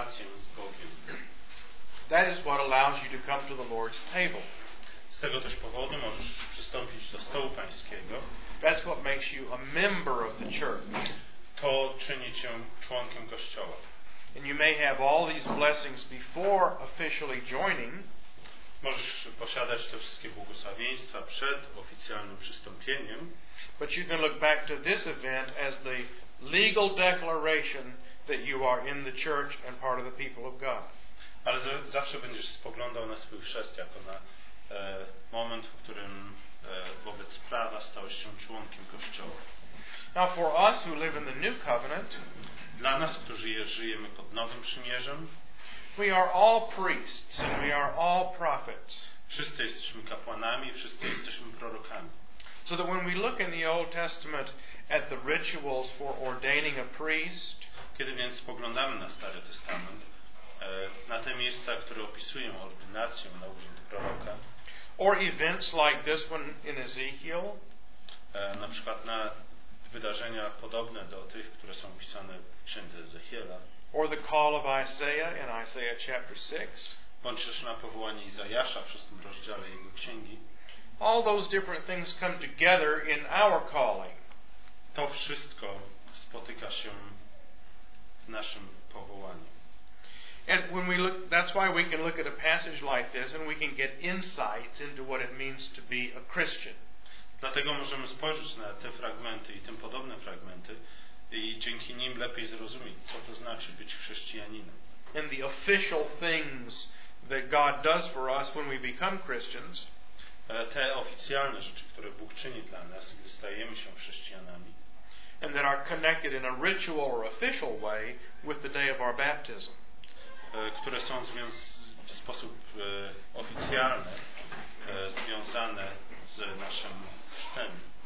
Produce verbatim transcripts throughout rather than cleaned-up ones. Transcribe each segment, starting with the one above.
relację z Bogiem. That is what allows you to come to the Lord's table. Z tego też powodu możesz przystąpić do stołu pańskiego. That's what makes you a member of the church. To czyni cię członkiem Kościoła. And you may have all these blessings before officially joining. Możesz posiadać te wszystkie błogosławieństwa przed oficjalnym przystąpieniem. But you can look back to this event as the legal declaration that you are in the church and part of the people of God. Ale z- zawsze będziesz spoglądał na swój chrzest jako na e, moment, w którym e, wobec prawa stałeś się członkiem Kościoła. Now for us who live in the New Covenant, Dla nas, którzy je- żyjemy pod Nowym Przymierzem, we are all priests and we are all prophets. wszyscy jesteśmy kapłanami, wszyscy jesteśmy prorokami. So that when we look in the Old Testament at the rituals for ordaining a priest, Kiedy więc spoglądamy na Stary Testament, e, na te miejsca, które opisują ordynację na urząd proroka, or events like this one in Ezekiel, e, na przykład na wydarzenia podobne do tych, które są opisane w księdze Ezechiela, or the call of Isaiah in Isaiah chapter six, bądź też na powołanie Izajasza w szóstym rozdziale jego księgi, all those different things come together in our calling. to wszystko spotyka się w naszym powołaniu. And when we look, that's why we can look at a passage like this and we can get insights into what it means to be a Christian. Dlatego możemy spojrzeć na te fragmenty i tym podobne fragmenty i dzięki nim lepiej zrozumieć, co to znaczy być chrześcijaninem. And the official things that God does for us when we become Christians. Te oficjalne rzeczy, które Bóg czyni dla nas, gdy stajemy się chrześcijanami. And that are connected in a ritual or official way with the day of our baptism. Które są związ- w sposób e, oficjalny e, związane z naszym chrztem.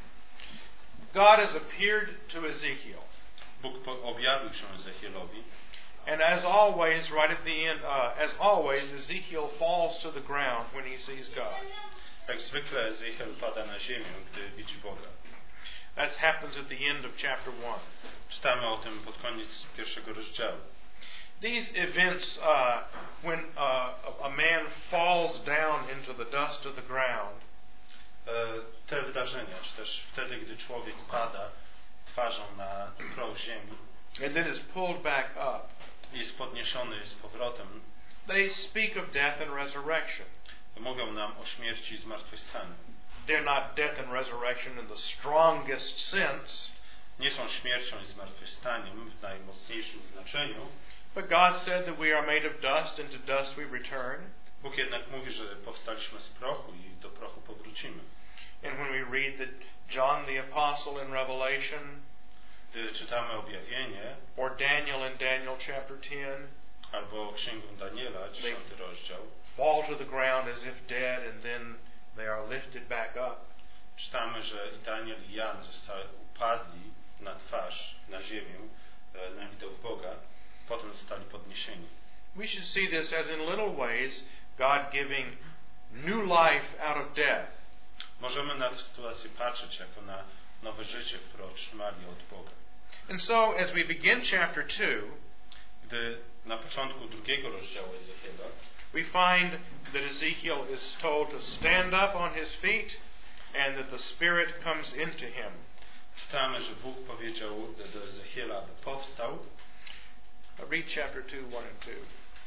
God has appeared to Ezekiel. Bóg po- objawił się Ezechielowi. And as always, right at the end, uh, as always, Ezekiel falls to the ground when he sees God. Jak zwykle Ezechiel pada na ziemię, gdy widzi Boga. That happens at the end of chapter one. Czytamy o tym pod koniec pierwszego rozdziału. These events, uh, when uh, a man falls down into the dust of the ground, E, te wydarzenia, czy też wtedy, gdy człowiek pada twarzą na krąg ziemi and then is pulled back up, i jest podniesiony z powrotem, they speak of death and resurrection. mówią nam o śmierci i zmartwychwstaniu. They're not death and resurrection in the strongest sense, Nie są śmiercią i zmartwychwstaniem w najmocniejszym znaczeniu. but God said that we are made of dust and to dust we return. Bóg jednak mówi, że powstaliśmy z prochu i do prochu powrócimy. And when we read that John the Apostle in Revelation, Gdy czytamy objawienie or Daniel in Daniel chapter ten, albo księgę Daniela, dziesiąty rozdział, fall to the ground as if dead and then they are lifted back up. czytamy, że i Daniel i Jan zostali upadli na twarz, na ziemię, na widok Boga, potem zostali podniesieni. We should see this as in little ways God giving new life out of death. Możemy na tę sytuację patrzeć jako na nowe życie, które otrzymali od Boga. And so as we begin chapter two, Gdy na początku drugiego rozdziału Ezechiela we find that Ezekiel is told to stand up on his feet and that the Spirit comes into him. czytamy, że Bóg powiedział do Ezechiela, aby powstał Read chapter two, one and two.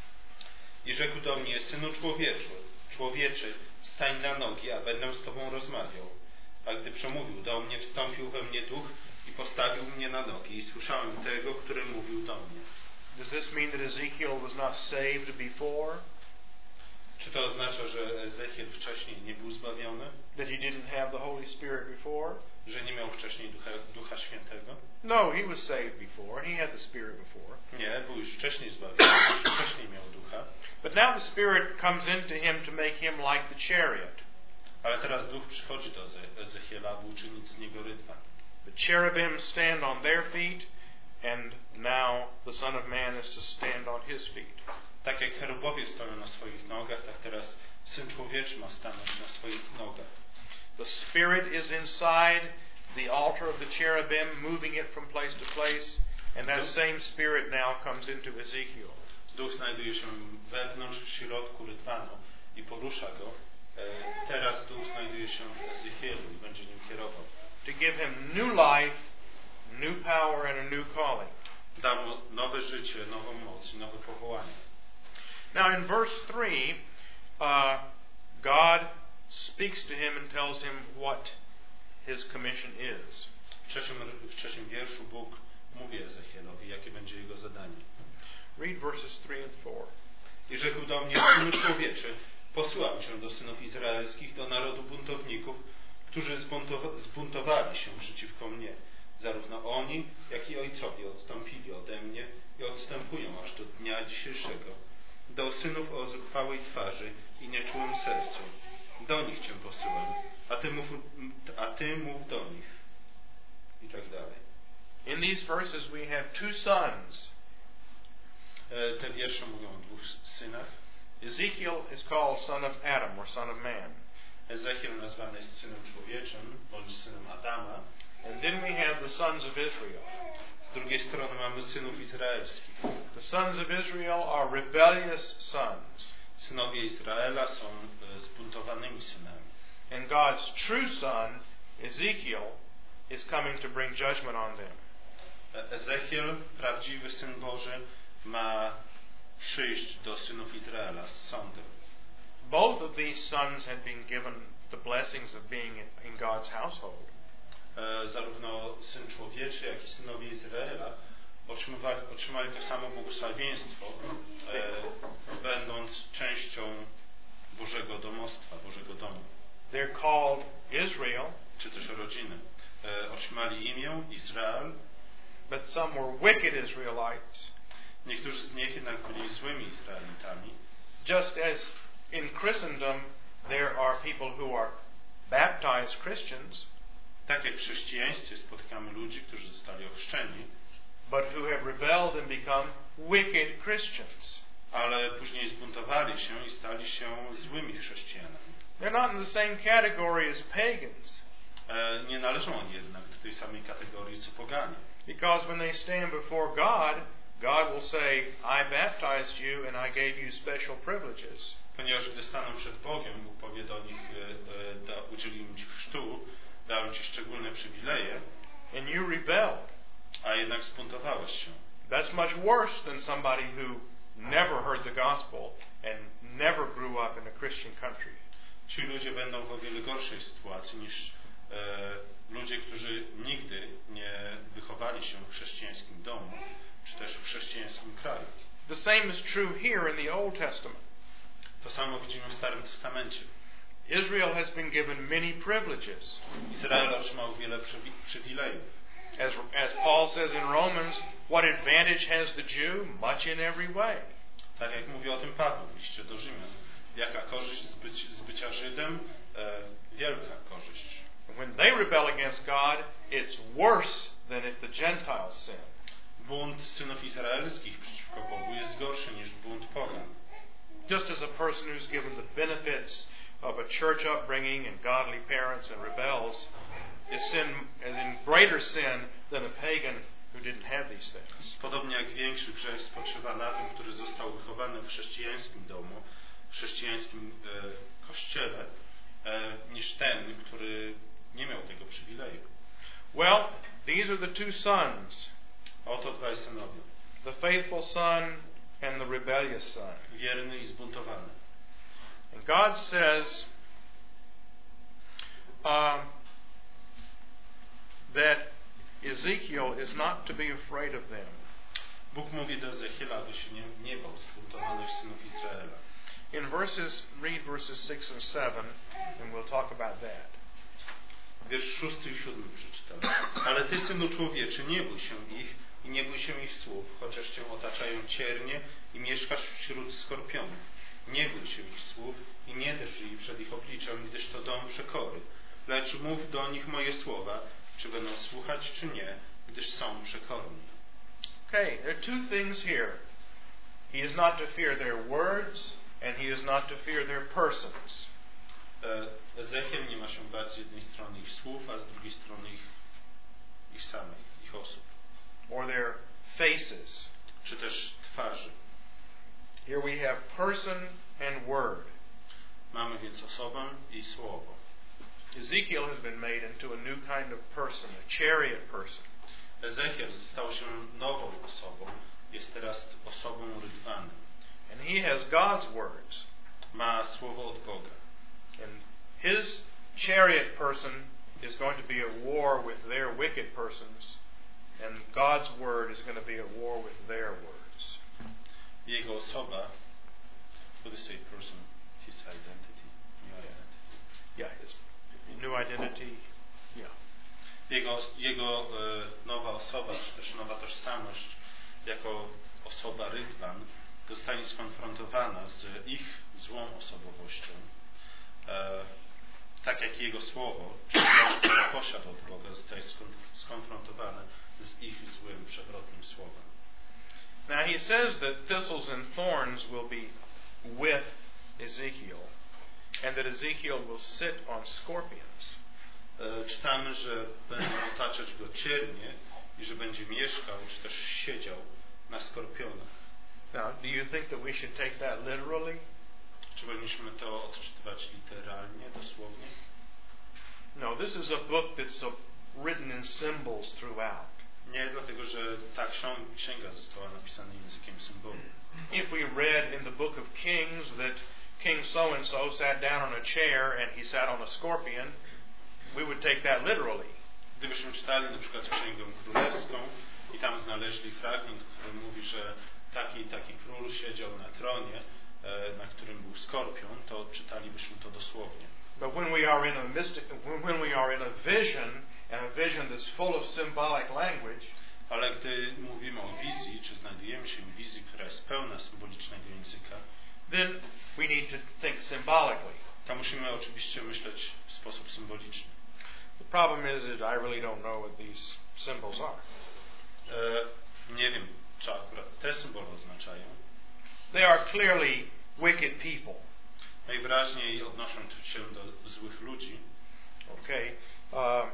i rzekł do mnie: Synu człowieczy, człowieczy, stań na nogi, a będę z Tobą rozmawiał. A gdy przemówił do mnie, wstąpił we mnie duch i postawił mnie na nogi i słyszałem tego, który mówił do mnie. Does this mean that Ezekiel was not saved before? Czy to oznacza, że Ezechiel wcześniej nie był zbawiony? That he didn't have the Holy Spirit before? Że nie miał wcześniej Ducha, Ducha Świętego? No, he was saved before. He had the Spirit before. Nie, był już wcześniej zbawiony, już wcześniej miał Ducha. But now the Spirit comes into him to make him like the chariot. Ale teraz Duch przychodzi do Ezechiela, aby uczynić z niego rydwan. The cherubim stand on their feet, and now the Son of Man is to stand on his feet. Tak jak cherubowie stoją na swoich nogach, tak teraz Syn Człowieczy ma stanąć na swoich nogach. The Spirit is inside the altar of the cherubim, moving it from place to place, and that same Spirit now comes into Ezekiel. Duch znajduje się wewnątrz, w środku Rydwanu i porusza go. Teraz Duch znajduje się w Ezechielu i będzie nim kierował. To give him new life, new power and a new calling. Da mu nowe życie, nową moc i nowe powołanie. Now in verse three, uh, God speaks to him and tells him what his commission is. W trzecim, w trzecim wierszu Bóg mówi Ezechielowi, jakie będzie jego zadanie. Read verses three and four. I rzekł do mnie, synu człowieczy, posyłam cię do synów izraelskich, do narodu buntowników, którzy zbuntowa- zbuntowali się przeciwko mnie. Zarówno oni, jak i ojcowie odstąpili ode mnie i odstępują aż do dnia dzisiejszego. Do synów o zuchwałej twarzy i nieczułym sercu. Do nich cię posyłam, a ty mów, a ty mów do nich. I tak dalej. In these verses we have two sons. Te wiersze mówią o dwóch synach. Ezekiel is called son of Adam or son of man. Ezechiel nazwany jest synem człowieczym, bądź synem Adama. And then we have the sons of Israel. Z drugiej strony mamy synów izraelskich. The sons of Israel are rebellious sons. Synowie Izraela są zbuntowanymi synami. And God's true son, Ezekiel, is coming to bring judgment on them. Ezechiel, prawdziwy Syn Boży, ma przyjść do synów Izraela z sądem. Both of these sons had been given the blessings of being in God's household. E, zarówno Syn Człowieczy, jak i synowie Izraela otrzymywali, otrzymali to samo błogosławieństwo, e, będąc częścią Bożego domostwa, Bożego domu. They're called Israel, Czy też rodziny. E, otrzymali imię Izrael. but some were wicked Israelites. Niektórzy z nich jednak byli złymi Izraelitami. Just as in Christendom there are people who are baptized Christians, Tak jak w chrześcijaństwie spotykamy ludzi, którzy zostali ochrzczeni, but who have rebelled and become wicked Christians. ale później zbuntowali się i stali się złymi chrześcijanami. They're not in the same category as pagans. E, nie należą oni jednak do tej samej kategorii co poganie. Because when they stand before God, God will say, I baptized you and I gave you special privileges. Ponieważ gdy staną przed Bogiem, Bóg powie do nich, e, e, da, udzieliłem Ci chrztu, dałem Ci szczególne przywileje, And you rebelled. a jednak zbuntowałeś się. That's much worse than somebody who never heard the gospel and never grew up in a Christian country. Ci ludzie będą w o wiele gorszej sytuacji niż e, ludzie, którzy nigdy nie wychowali się w chrześcijańskim domu, czy też w chrześcijańskim kraju. The same is true here in the Old Testament. To samo widzimy w Starym Testamencie. Israel has been given many privileges. Izrael otrzymał wiele przywi- przywilejów. As, as Paul says in Romans, what advantage has the Jew? Much in every way. Tak jak mówi o tym Paweł w liście do Rzymian. Jaka korzyść z, być, z bycia Żydem? E, wielka korzyść. When they rebel against God, it's worse than if the Gentiles sin. Bunt synów izraelskich przeciwko Bogu jest gorszy niż bunt pogan. Just as a person who's given the benefits of a church upbringing and godly parents and rebels is sin is in greater sin than a pagan who didn't have these things. Podobnie jak większy grzech spoczywa na tym, który został wychowany w chrześcijańskim domu, w chrześcijańskim e, kościele, e, niż ten, który nie miał tego przywileju. Well, these are the two sons. Oto dwaj synowie. The faithful son and the rebellious son. Wierny i zbuntowany. And God says um, that Ezekiel is not to be afraid of them. Bóg mówi do Ezechiela, aby się nie, nie bał zbuntowanych synów Izraela. In verses, read verses six and seven, and we'll talk about that. Wiersz szósty i siódmy przeczytam. Ale Ty, Synu Człowieczy, nie bój się ich i nie bój się ich słów, chociaż Cię otaczają ciernie i mieszkasz wśród skorpionów. Nie bój się ich słów i nie drżyj przed ich obliczem, gdyż to dom przekory. Lecz mów do nich moje słowa, czy będą słuchać, czy nie, gdyż są przekorni. Okay, there are two things here. He is not to fear their words, and he is not to fear their persons. Ezechiel nie ma się bać z jednej strony ich słów, a z drugiej strony ich, ich samych, ich osób. Or their faces. Czy też twarzy. Here we have person and word. Mamy więc osobę i słowo. Ezekiel has been made into a new kind of person, a chariot person. Ezechiel stał się nową osobą, jest teraz osobą rydwanem. And he has God's words. Ma słowo od Boga. And his chariot person is going to be at war with their wicked persons, and God's word is going to be at war with their words. Jego osoba, what is a person, his identity, new identity. Yeah, his new identity. Yeah. Jego, jego e, nowa osoba, czy też nowa tożsamość, jako osoba rydwan, zostanie skonfrontowana z ich złą osobowością. E, tak jak jego słowo, czy to, które posiadł od Boga, zostaje skonfrontowane z ich złym, przewrotnym słowem. Now he says that thistles and thorns will be with Ezekiel, and that Ezekiel will sit on scorpions. E, czytamy, że będą otaczać go ciernie i że będzie mieszkał, czy też siedział na skorpionach. Now, do you think that we should take that literally? Czy powinniśmy to odczytywać literalnie, dosłownie? No, this is a book that's a, written in symbols throughout. Nie, dlatego że ta księga została napisana językiem symbolu. If we read in the book of Kings that King so-and-so sat down on a chair and he sat on a scorpion, we would take that literally. Gdybyśmy czytali na przykład Księgę Królewską i tam znaleźli fragment, który mówi, że taki taki król siedział na tronie, na którym był skorpion, to czytalibyśmy to dosłownie. But when we are in a mystic, when we are in a vision, and a vision that's full of symbolic language, ale gdy mówimy o wizji, czy znajdujemy się w wizji, która jest pełna symbolicznego języka, then we need to think symbolically. To musimy oczywiście myśleć w sposób symboliczny. The problem is that I really don't know what these symbols are. E, nie wiem, co akurat te symbole oznaczają. They are clearly wicked people. Najwyraźniej odnoszą się do złych ludzi. Okay. Uh,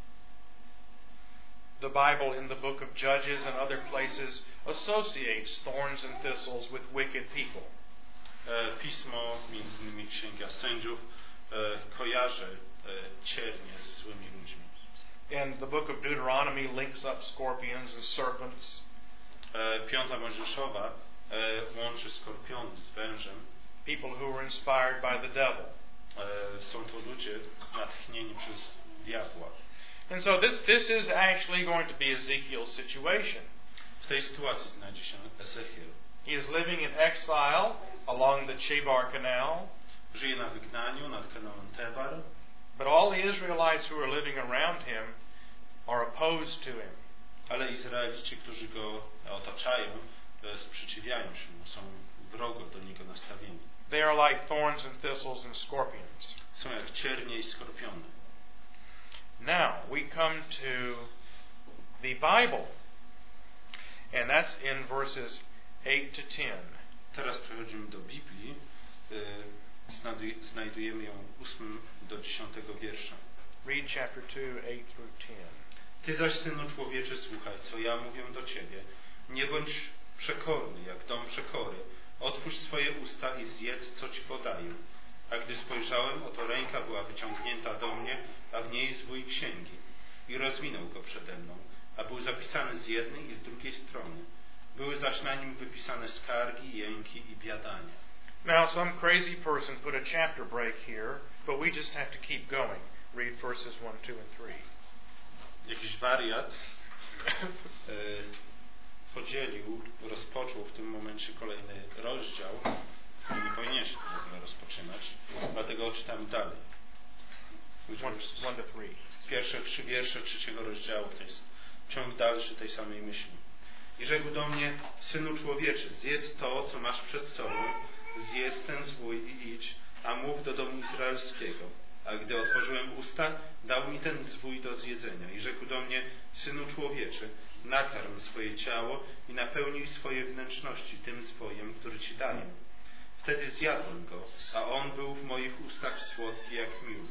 the Bible in the book of Judges and other places associates thorns and thistles with wicked people. E, pismo, między innymi Księga Sędziów, e, kojarzy e, ciernie ze złymi ludźmi. And the book of Deuteronomy links up scorpions and serpents. E, Piąta Mojżeszowa e, łączy skorpiony z wężem. People who were inspired by the devil. E, są to ludzie natchnieni przez diabła. And so this this is actually going to be Ezekiel's situation. W tej sytuacji znajdzie się Ezechiel. He is living in exile along the Chebar Canal. Żyje na wygnaniu nad kanałem Tebar. But all the Israelites who are living around him are opposed to him. Ale Izraelici, którzy go otaczają, sprzeciwiają się mu, są wrogo do niego nastawieni. They are like thorns and thistles and scorpions. Są jak ciernie i skorpiony. Now we come to the Bible, and that's in verses eight to ten. Teraz przechodzimy do Biblii. Znajdujemy ją ósmym do dziesiątego wiersza. Read chapter two, eight through ten. Ty zaś, synu człowieczy, słuchaj, co ja mówię do ciebie. Nie bądź przekorny, jak dom przekory. Otwórz swoje usta i zjedz, co ci podaję. A gdy spojrzałem, oto ręka była wyciągnięta do mnie, a w niej zwój księgi. I rozwinął go przede mną, a był zapisany z jednej i z drugiej strony. Były zaś na nim wypisane skargi, jęki i biadania. Now some crazy person put a chapter break here, but we just have to keep going. Read verses one, two, and three. Jakiś wariat e, podzielił, rozpoczął w tym momencie kolejny rozdział, który nie powinien się w ogóle rozpoczynać, dlatego czytam dalej. One, one to three. Pierwsze trzy wiersze trzeciego rozdziału to jest ciąg dalszy tej samej myśli. I rzekł do mnie, synu człowieczy, zjedz to, co masz przed sobą, zjedz ten zwój i idź, a mów do domu izraelskiego. A gdy otworzyłem usta, dał mi ten zwój do zjedzenia. I rzekł do mnie, synu człowieczy, nakarm swoje ciało i napełnij swoje wnętrzności tym zwojem, który ci daję. Wtedy zjadłem go, a on był w moich ustach słodki jak miód.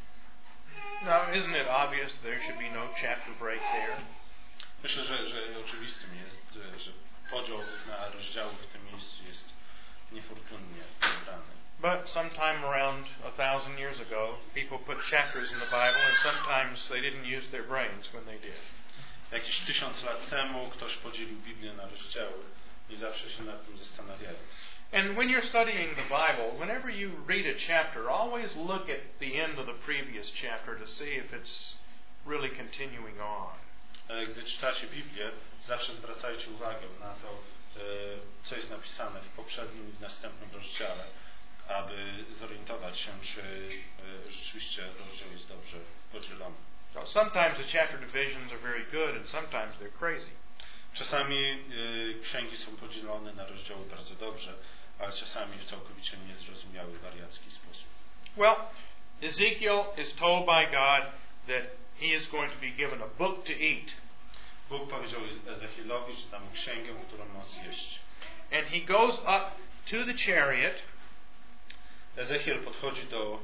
Now, isn't it obvious there should be no chapter break there? Myślę, że, że oczywistym jest, że podział na rozdziały w tym miejscu jest niefortunnie wybrany. But sometime around a thousand years ago, people put chapters in the Bible, and sometimes they didn't use their brains when they did. Jakiś tysiąc lat temu ktoś podzielił Biblię na rozdziały i zawsze się nad tym zastanawiając. And when you're studying the Bible, whenever you read a chapter, always look at the end of the previous chapter to see if it's really continuing on. Gdy czytacie Biblię, zawsze zwracajcie uwagę na to, co jest napisane w poprzednim i w następnym rozdziale, aby zorientować się, czy rzeczywiście rozdział jest dobrze podzielony. So sometimes the chapter divisions are very good and sometimes they're crazy. Czasami księgi są podzielone na rozdziały bardzo dobrze, ale czasami w całkowicie niezrozumiały, wariacki sposób. Well, Ezekiel is told by God that he is going to be given a book to eat. Bóg powiedział Ezechielowi, że da mu księgę, którą ma zjeść. And he goes up to the chariot. Ezechiel podchodzi do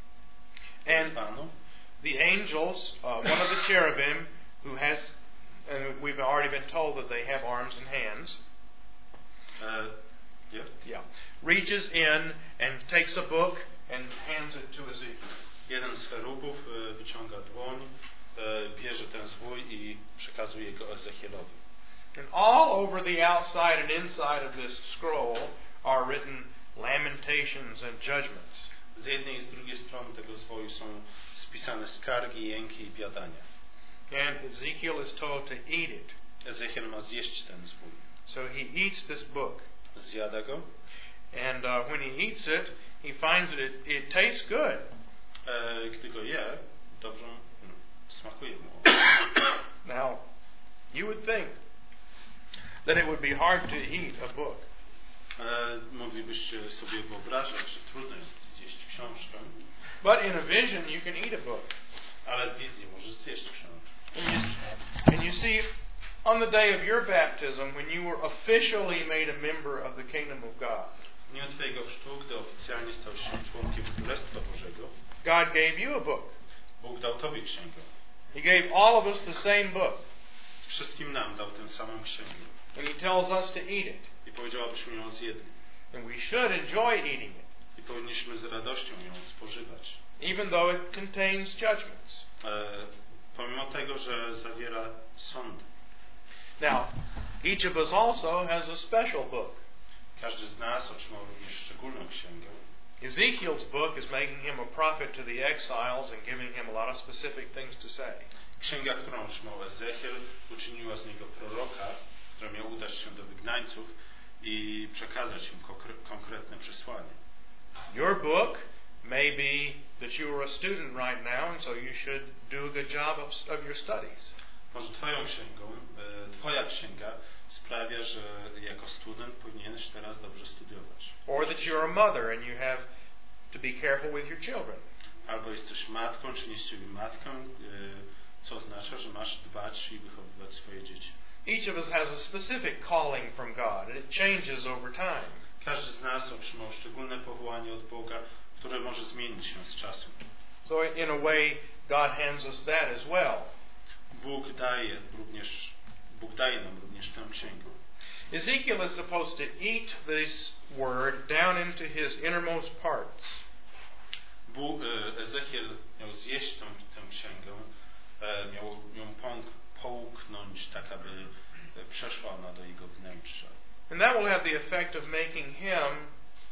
dywanu. The angels, uh, one of the cherubim, who has, and we've already been told that they have arms and hands. Uh, yeah. Yeah. Reaches in and takes a book and hands it to Ezekiel. Jeden z cherubów wyciąga dłoń, bierze ten zwój i przekazuje go Ezechielowi. And all over the outside and inside of this scroll are written lamentations and judgments. Z jednej i z drugiej strony tego zwoju są spisane skargi, jęki i biadania. And Ezekiel is told to eat it. Ezechiel ma zjeść ten zwój. So he eats this book. Zjada go. And uh, when he eats it, he finds that it, it tastes good. E, gdy go je, dobrze hmm, smakuje mu. Now, you would think that it would be hard to eat a book. E, moglibyście sobie wyobrażać, że trudno jest zjeść książkę. But in a vision you can eat a book. Ale w wizji możesz zjeść książkę. And you, and you see, on the day of your baptism, when you were officially made a member of the kingdom of God, W dniu Twojego chrztu, gdy oficjalnie stałeś się członkiem Królestwa Bożego, God gave you a book. Bóg dał Tobie księgę. He gave all of us the same book. Wszystkim nam dał tę samą księgę. And He tells us to eat it. I powiedział, abyśmy ją zjedli. And we should enjoy eating it, I powinniśmy z radością ją spożywać. even though it contains judgments. E, pomimo tego, że zawiera sądy. Now, each of us also has a special book. Każdy z nas otrzymał również szczególną księgę. Ezekiel's book is making him a prophet to the exiles and giving him a lot of specific things to say. Księga, którą otrzymał Ezechiel, uczyniła z niego proroka, który miał udać się do wygnańców i przekazać im konkretne przesłanie. Your book may be that you are a student right now, and so you should do a good job of, of your studies. Może Twoją księgą, Twoja księga sprawia, że jako student powinieneś teraz dobrze studiować. Or that you're a mother and you have to be careful with your children. Albo jesteś matką, czy nie z Ciebie matką, co oznacza, że masz dbać i wychowywać swoje dzieci. Each of us has a specific calling from God, and it changes over time. Każdy z nas otrzymał szczególne powołanie od Boga, które może zmienić się z czasem. So in a way, God hands us that as well. Bóg daje również, Bóg daje nam również tę księgę. Ezekiel is supposed to eat this word down into his innermost parts. Bóg, Ezechiel miał zjeść tę, tę księgę, miał ją połknąć tak, aby przeszła ona do jego wnętrza. And that will have the effect of making him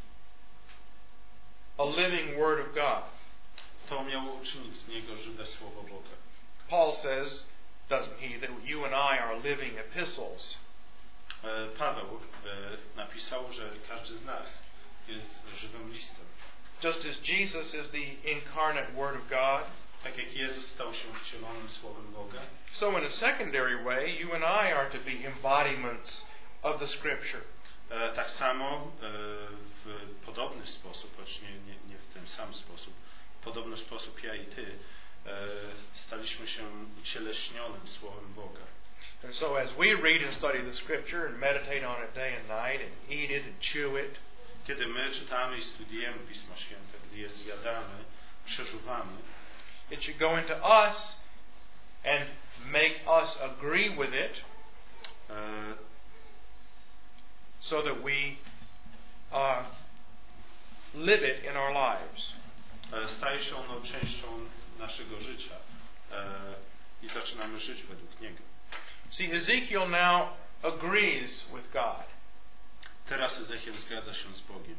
a living word of God. To miało uczynić z niego żywe słowo Boga. Paul says, doesn't he, that you and I are living epistles. Paweł napisał, że każdy z nas jest żywym listem. Just as Jesus is the incarnate Word of God, tak jak Jezus stał się wcielonym Słowem Boga, so in a secondary way, you and I are to be embodiments of the Scripture. Tak samo w podobny sposób, choć nie, nie, nie w ten sam sposób, w podobny sposób ja i Ty staliśmy się ucieleśnionym Słowem Boga. And so as we read and study the Scripture and meditate on it day and night and eat it and chew it, kiedy my czytamy i studiujemy Pismo Święte, gdy je zjadamy, przeżuwamy, it should go into us and make us agree with it, so that we uh, live it in our lives. Staje się ono częścią naszego życia e, i zaczynamy żyć według niego. See, Ezekiel now agrees with God. Teraz Ezechiel zgadza się z Bogiem.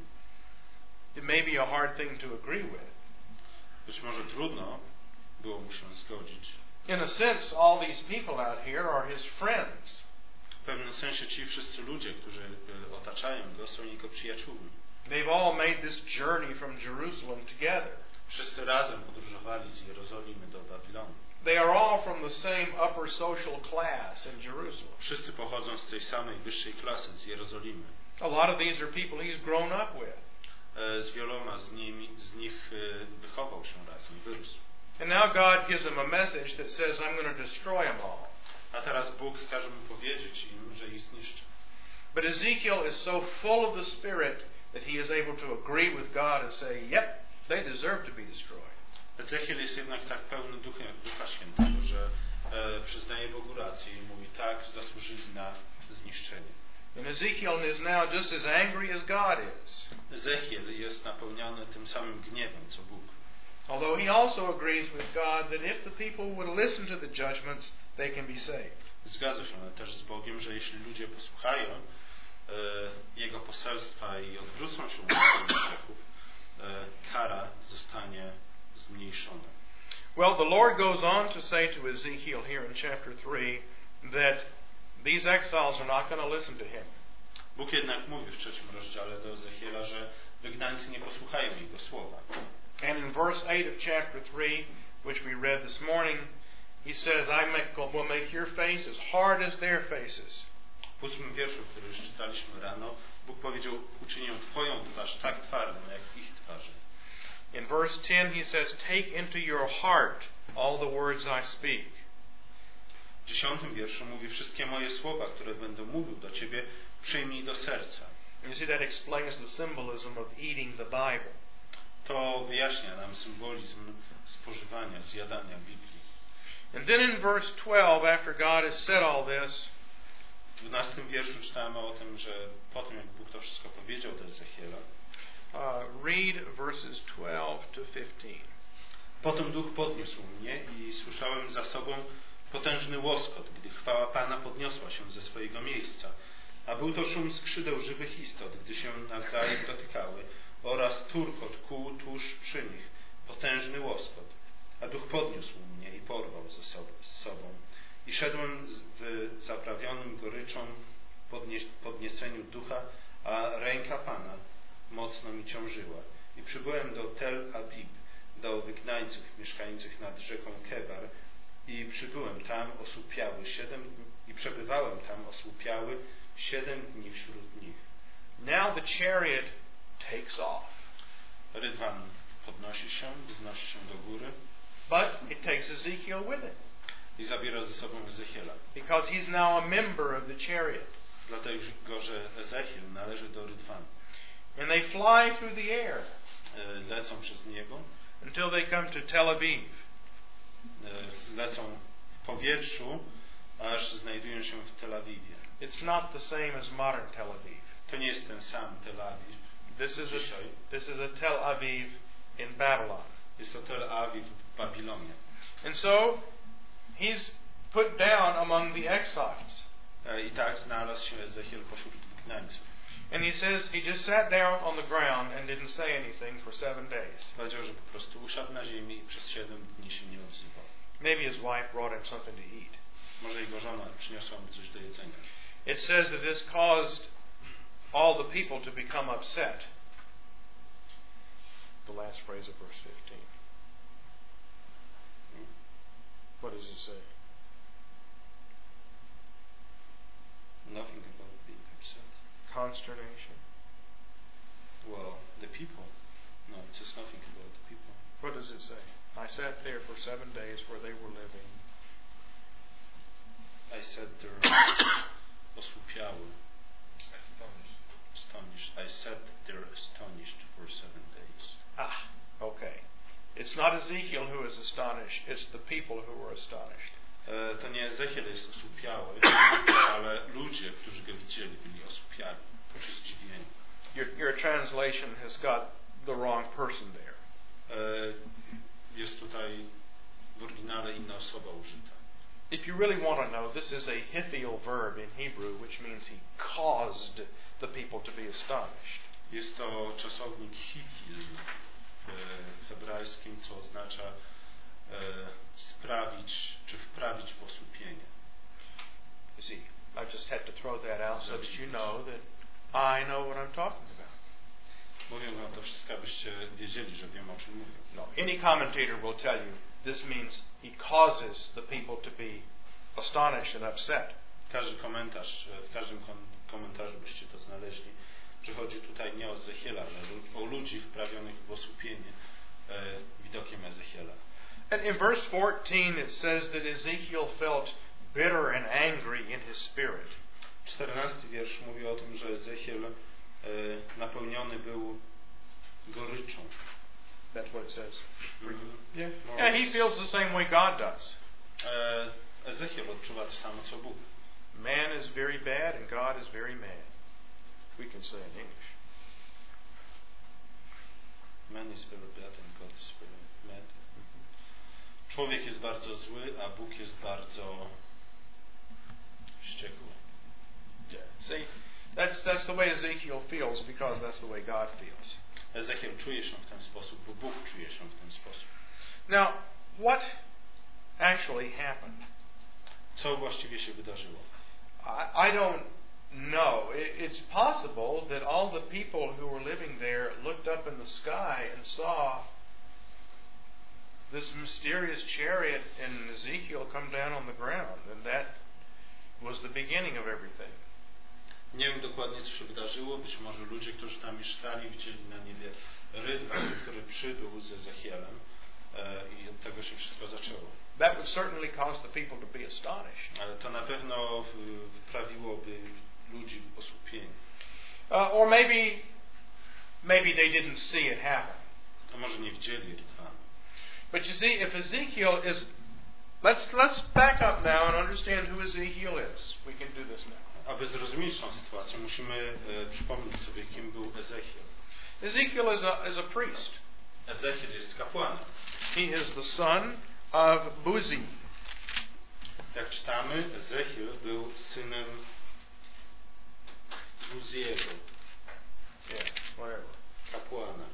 It may be a hard thing to agree with. Być może trudno było mu się zgodzić. In a sense, all these people out here are his friends. W pewnym sensie ci wszyscy ludzie, którzy e, otaczają go, są jego przyjaciółmi. They've all made this journey from Jerusalem together. Wszyscy razem podróżowali z Jerozolimy do Babilonu. They are all from the same upper social class in Jerusalem. Wszyscy pochodzą z tej samej wyższej klasy, z Jerozolimy. A lot of these are people he's grown up with. E, z wieloma z, nimi, z nich e, wychował się razem, wyrósł. And now God gives him a message that says, I'm going to destroy them all. A teraz Bóg każe mu powiedzieć im, że ich zniszczy. But Ezekiel is so full of the Spirit that he is able to agree with God and say, yep, they deserve to be destroyed. Ezechiel jest jednak tak pełny Ducha, Ducha Świętego, że e, przyznaje Bogu rację i mówi, tak, zasłużyli na zniszczenie. And Ezekiel is now just as angry as God is. Ezechiel jest napełniony tym samym gniewem, co Bóg. Although he also agrees with God that if the people would listen to the judgments, they can be saved. Zgadza się też z Bogiem, że jeśli ludzie posłuchają e, Jego poselstwa i odwrócą się od swoich grzechów, e, kara zostanie zmniejszona. Well, the Lord goes on to say to Ezekiel here in chapter three that these exiles are not going to listen to him. Bóg jednak mówi w trzecim rozdziale do Ezechiela, że wygnańcy nie posłuchają Jego słowa. And in verse eight of chapter three, which we read this morning, he says, I make, will make your face as hard as their faces. W ósmym wierszu, który już czytaliśmy rano, Bóg powiedział, uczynię Twoją twarz tak twardą, jak ich twarze. In verse ten he says, take into your heart all the words I speak. W dziesiątym wierszu mówi, wszystkie moje słowa, które będę mówił do Ciebie, przyjmij do serca. And you see, that explains the symbolism of eating the Bible. To wyjaśnia nam symbolizm spożywania, zjadania Biblii. And then in verse twelve, after God has said all this, W dwunastym wierszu czytamy o tym, że po tym, jak Bóg to wszystko powiedział do Ezechiela, uh, read verses twelve to fifteen. Potem Duch podniósł mnie i słyszałem za sobą potężny łoskot, gdy chwała Pana podniosła się ze swojego miejsca. A był to szum skrzydeł żywych istot, gdy się nawzajem dotykały, oraz turkot kół tuż przy nich, potężny łoskot. A Duch podniósł mnie i porwał ze sobą, z sobą. I szedłem w zaprawionym goryczą podnie- podnieceniu ducha, a ręka Pana mocno mi ciążyła. I przybyłem do Tel Abib, do wygnańców mieszkających nad rzeką Kebar, i przybyłem tam osłupiały siedem dni, i przebywałem tam osłupiały siedem dni wśród nich. Now the chariot takes off. Rydwan podnosi się, wznosi się do góry, But it takes Ezekiel with it, i zabiera ze sobą Ezechiela. because he's now a member of the chariot. Dlatego, że Ezechiel należy do Rydwanu. And they fly through the air E, Lecą przez niebo, until they come to Tel Aviv. e, lecą w powietrzu, aż znajdują się w Tel Awiwie. It's not the same as modern Tel Aviv. To nie jest ten sam Tel Awiw This is dzisiaj. a, this is a Tel Aviv in Babylon. Jest to Tel Awiw w Babilonie. And so he's put down among the exiles. E, I tak znalazł się Ezechiel pośród wygnańców. And he says he just sat down on the ground and didn't say anything for seven days. Powiedział, że po prostu usiadł na ziemi i przez siedem dni się nie odzywał. Maybe his wife brought him something to eat. Może jego żona przyniosła mu coś do jedzenia. It says that this caused all the people to become upset. The last phrase of verse fifteen. What does it say? Nothing about being upset. Consternation. Well, the people. No, it says nothing about the people. What does it say? I sat there for seven days where they were living. I sat there osłupiały. Astonished. Astonished. I sat there astonished for seven days. Ah, okay. It's not Ezekiel who is astonished, it's the people who were astonished. E, to nie Ezechiel jest osłupiały, ale ludzie, którzy go widzieli, byli osłupiali, czy zdziwieni. your, your translation has got the wrong person there. E, jest tutaj w oryginale inna osoba użyta. If you really want to know, this is a hithial verb in Hebrew, which means he caused the people to be astonished. Jest to czasownik hithil w hebrajskim, co oznacza e, sprawić czy wprawić w osłupienie. You see, I just had to throw that out so that you know that I know what I'm talking about. Mówię wam to wszystko, abyście wiedzieli, że wiem, o czym mówię. No, any commentator will tell you this means he causes the people to be astonished and upset. Każdy komentarz, w każdym kom- komentarzu byście to znaleźli, że chodzi tutaj nie o Ezechiela, ale o ludzi wprawionych w osłupienie e, widokiem Ezechiela. And in verse fourteen it says that Ezekiel felt bitter and angry in his spirit. czternasty wiersz mówi o tym, że Ezechiel e, napełniony był goryczą. That's what it says. Mm-hmm. Yeah, And he feels the same way God does. e, Ezechiel odczuwa to samo co Bóg. Man is very bad and God is very mad. We can say in English. Man is very bad and God is very mad. Człowiek jest bardzo zły, a Bóg jest bardzo wściekły. Yeah. See, that's that's the way Ezekiel feels because that's the way God feels. Ezechiel czuje się w ten sposób, bo Bóg czuje się w ten sposób. Now, what actually happened? Co właściwie się wydarzyło? I, I don't know. It, it's possible that all the people who were living there looked up in the sky and saw this mysterious chariot and Ezekiel come down on the ground, and that was the beginning of everything. Nie wiem dokładnie, co się wydarzyło. Być może ludzie, którzy tam mieszkali, widzieli na niebie rydwan, który przybył z Ezechielem e, i od tego się wszystko zaczęło. That would certainly cause the people to be astonished. Ale to na pewno w- wprawiłoby ludzi w osłupienie. Uh, or maybe, maybe they didn't see it happen. A może nie widzieli rydwanu. But you see, if Ezekiel is, let's let's back up now and understand who Ezekiel is. We can do this now. Aby zrozumieć tę sytuację, musimy e, przypomnieć sobie, kim był Ezechiel. Ezekiel is a is a priest. Ezechiel jest kapłanem. He is the son of Buzi. Jak czytamy, Ezechiel był synem Buziego, Yeah, whatever. kapłana.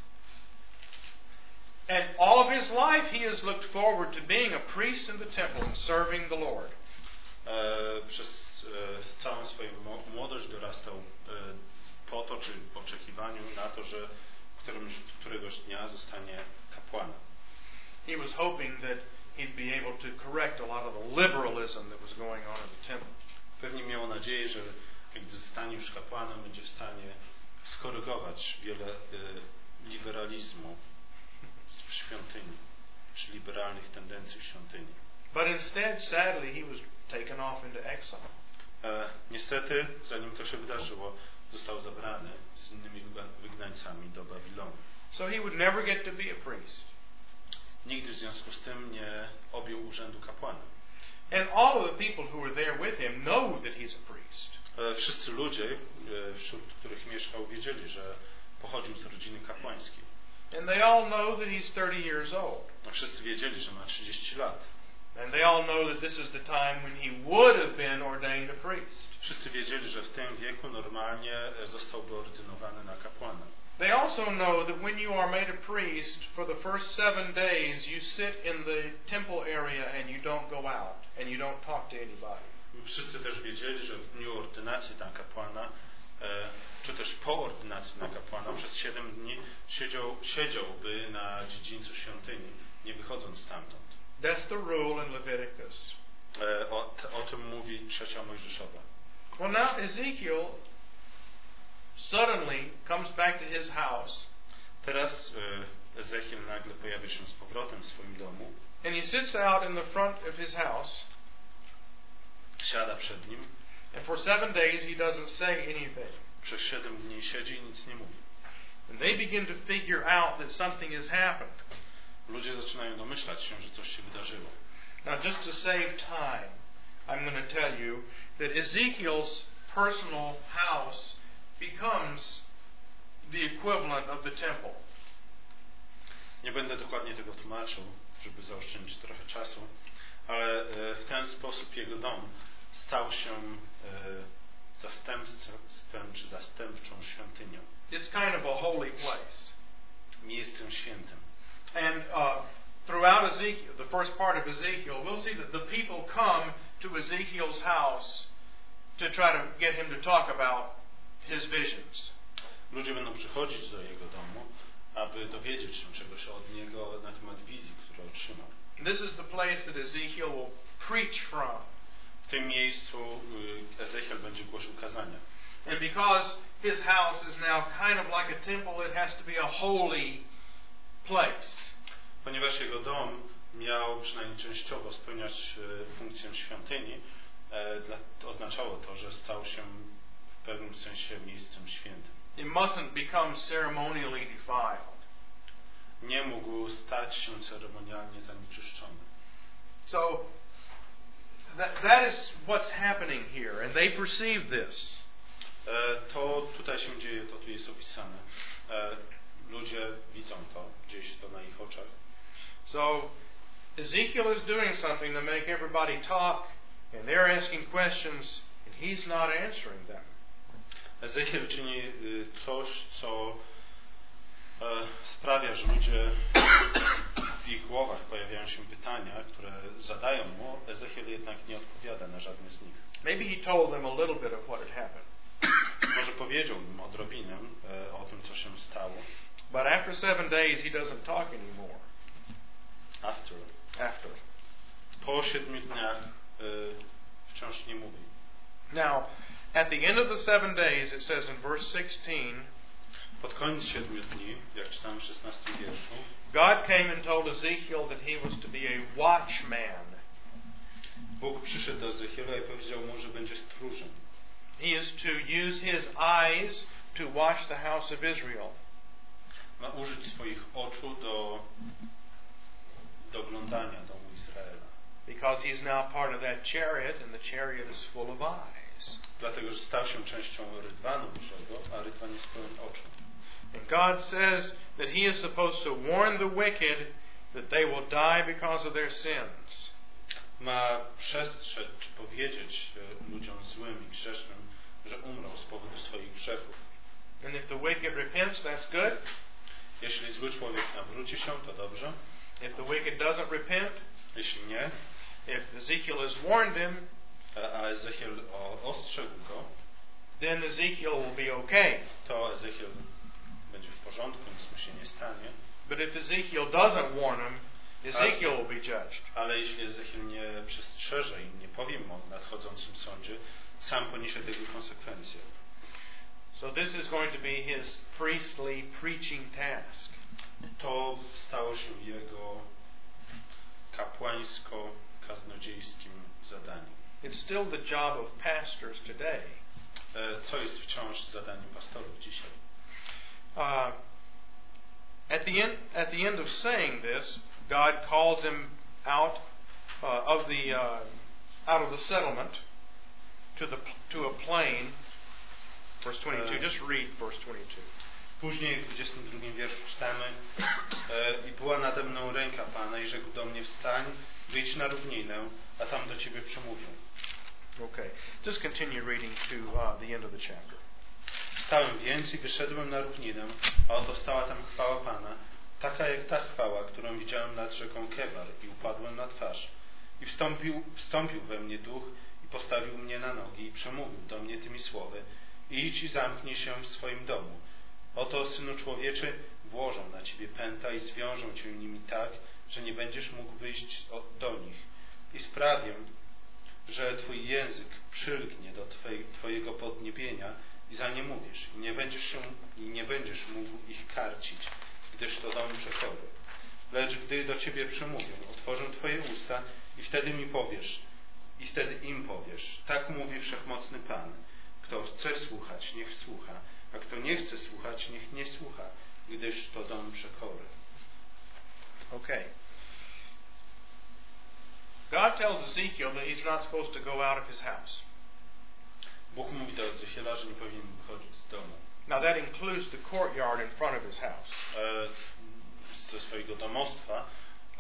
And all of his life, he has looked forward to being a priest in the temple and serving the Lord. E, przez e, całą swoją mo- młodość dorastał e, po to, czy w oczekiwaniu na to, że którymś, któregoś dnia zostanie kapłanem. He was hoping that he'd be able to correct a lot of the liberalism that was going on in the temple. Pewnie miał nadzieję, że gdy zostanie już kapłanem, będzie w stanie skorygować wiele e, liberalizmu w świątyni, czy liberalnych tendencji w świątyni. But instead, sadly, he was taken off into exile. E, niestety, zanim to się wydarzyło, został zabrany z innymi wyga- wygnańcami do Babilonu. So he would never get to be a priest. Nigdy w związku z tym nie objął urzędu kapłana. And all of the people who were there with him know that he's a priest. E, wszyscy ludzie, e, wśród których mieszkał, wiedzieli, że pochodził z rodziny kapłańskiej. And they all know that he's thirty years old. A wszyscy wiedzieli, że ma trzydzieści lat. And they all know that this is the time when he would have been ordained a priest. Wszyscy wiedzieli, że w tym wieku normalnie e, zostałby ordynowany na kapłana. They also know that when you are made a priest, for the first seven days you sit in the temple area and you don't go out and you don't talk to anybody. Wszyscy też wiedzieli, że w dniu ordynacji na kapłana, e, czy też po ordynacji na kapłana, przez siedem dni siedział, siedziałby na dziedzińcu świątyni, nie wychodząc stamtąd. That's the rule in Leviticus. E, o, o tym mówi trzecia Mojżeszowa. Well, now Ezekiel suddenly comes back to his house Teraz e, Ezechiel nagle pojawia się z powrotem w swoim domu, and he sits out in the front of his house, siada przed nim, and for seven days he doesn't say anything. przez siedem dni siedzi i nic nie mówi. And they begin to figure out that something has happened. Ludzie zaczynają domyślać się, że coś się wydarzyło. Now, just to save time, I'm going to tell you that Ezekiel's personal house becomes equivalent of the temple. Nie będę dokładnie tego tłumaczył, żeby zaoszczędzić trochę czasu, ale w ten sposób jego dom stał się zastępstwem czy zastępczą świątynią. It's kind of a holy place. Miejscem świętym. And uh, throughout Ezekiel, the first part of Ezekiel, we'll see that the people come to Ezekiel's house to try to get him to talk about his visions. Ludzie będą przychodzić do jego domu, aby dowiedzieć się czegoś od niego na temat wizji, które otrzymał. This is the place that Ezekiel will preach from. W tym miejscu Ezechiel będzie głosił kazania. And because his house is now kind of like a temple, it has to be a holy place. Ponieważ jego dom miał przynajmniej częściowo spełniać funkcję świątyni, to oznaczało to, że stał się w pewnym sensie miejscem świętym. It mustn't become ceremonially defiled. Nie mógł stać się ceremonialnie zanieczyszczony. So that, that is what's happening here, and they perceive this. To tutaj się dzieje, to tu jest opisane. Ludzie widzą to, dzieje się to na ich oczach. So Ezekiel is doing something to make everybody talk, and they're asking questions, and he's not answering them. Ezechiel czyni coś, co sprawia, że ludzie w ich głowach pojawiają się pytania, które zadają mu. Ezechiel jednak nie odpowiada na żadne z nich. Maybe he told them a little bit of what had happened. Może powiedział im odrobinę o tym, co się stało. But after seven days he doesn't talk anymore. After. After. Po siedmiu dniach y, wciąż nie mówi. Now, at the end of the seven days, it says in verse sixteen, pod koniec siedmiu dni, jak czytamy w szesnastym wierszu, God came and told Ezekiel that he was to be a watchman. Bóg przyszedł do Ezechiela i powiedział mu, że będzie stróżem. He is to use his eyes to watch the house of Israel. Ma użyć swoich oczu do doglądania domu Izraela. Because he is now part of that chariot, and the chariot is full of eyes. Dlatego, że stał się częścią rydwanu Bożego, a rydwan jest pełen oczu. And God says that he is supposed to warn the wicked that they will die because of their sins. Ma przestrzec, czy powiedzieć ludziom złym i grzesznym, że umrą z powodu swoich grzechów. And if the wicked repents, that's good. Jeśli zły człowiek nawróci się, to dobrze. If the wicked doesn't repent, jeśli nie, if Ezekiel has warned him, a Ezechiel ostrzegł go, then Ezekiel will be okay. To Ezechiel będzie w porządku, nic mu się nie stanie. But if Ezekiel doesn't warn him, Ezekiel will be judged. Ale jeśli Ezechiel nie przestrzeże i nie powie mu o nadchodzącym sądzie, sam poniesie tego konsekwencje. So this is going to be his priestly preaching task. To stało się jego kapłańsko-kaznodziejskim zadaniem. It's still the job of pastors today. Co jest wciąż zadaniem pastorów dzisiaj. Uh, at the end, at the end of saying this, God calls him out uh, of the uh, out of the settlement to the to a plain. Verse twenty-two. Just read verse twenty-two. Później w dwudziestym drugim wierszu czytamy: I była nade mną ręka Pana i rzekł do mnie: wstań, wyjdź na równinę, a tam do ciebie przemówię. Okay. Just continue reading to uh, the end of the chapter. Wstałem więc i wyszedłem na równinę, a oto stała tam chwała Pana, taka jak ta chwała, którą widziałem nad rzeką Kebar, i upadłem na twarz. I wstąpił, wstąpił we mnie duch i postawił mnie na nogi i przemówił do mnie tymi słowy: idź i zamknij się w swoim domu. Oto, synu człowieczy, włożą na ciebie pęta i zwiążą cię nimi tak, że nie będziesz mógł wyjść do nich. I sprawię, że twój język przylgnie do twej, twojego podniebienia i za nie mówisz. I nie będziesz się, i nie będziesz mógł ich karcić, gdyż to dom przechory. Lecz gdy do ciebie przemówią, otworzę twoje usta i wtedy mi powiesz, i wtedy im powiesz: tak mówi Wszechmocny Pan. Kto chce słuchać, niech słucha, a kto nie chce słuchać, niech nie słucha, gdyż to dom przechory. Okay. God tells Ezekiel that he's not supposed to go out of his house. Bóg mówi do Ezechiela, że nie powinien wychodzić z domu. Now that includes the courtyard in front of his house. e, ze swojego domostwa, e,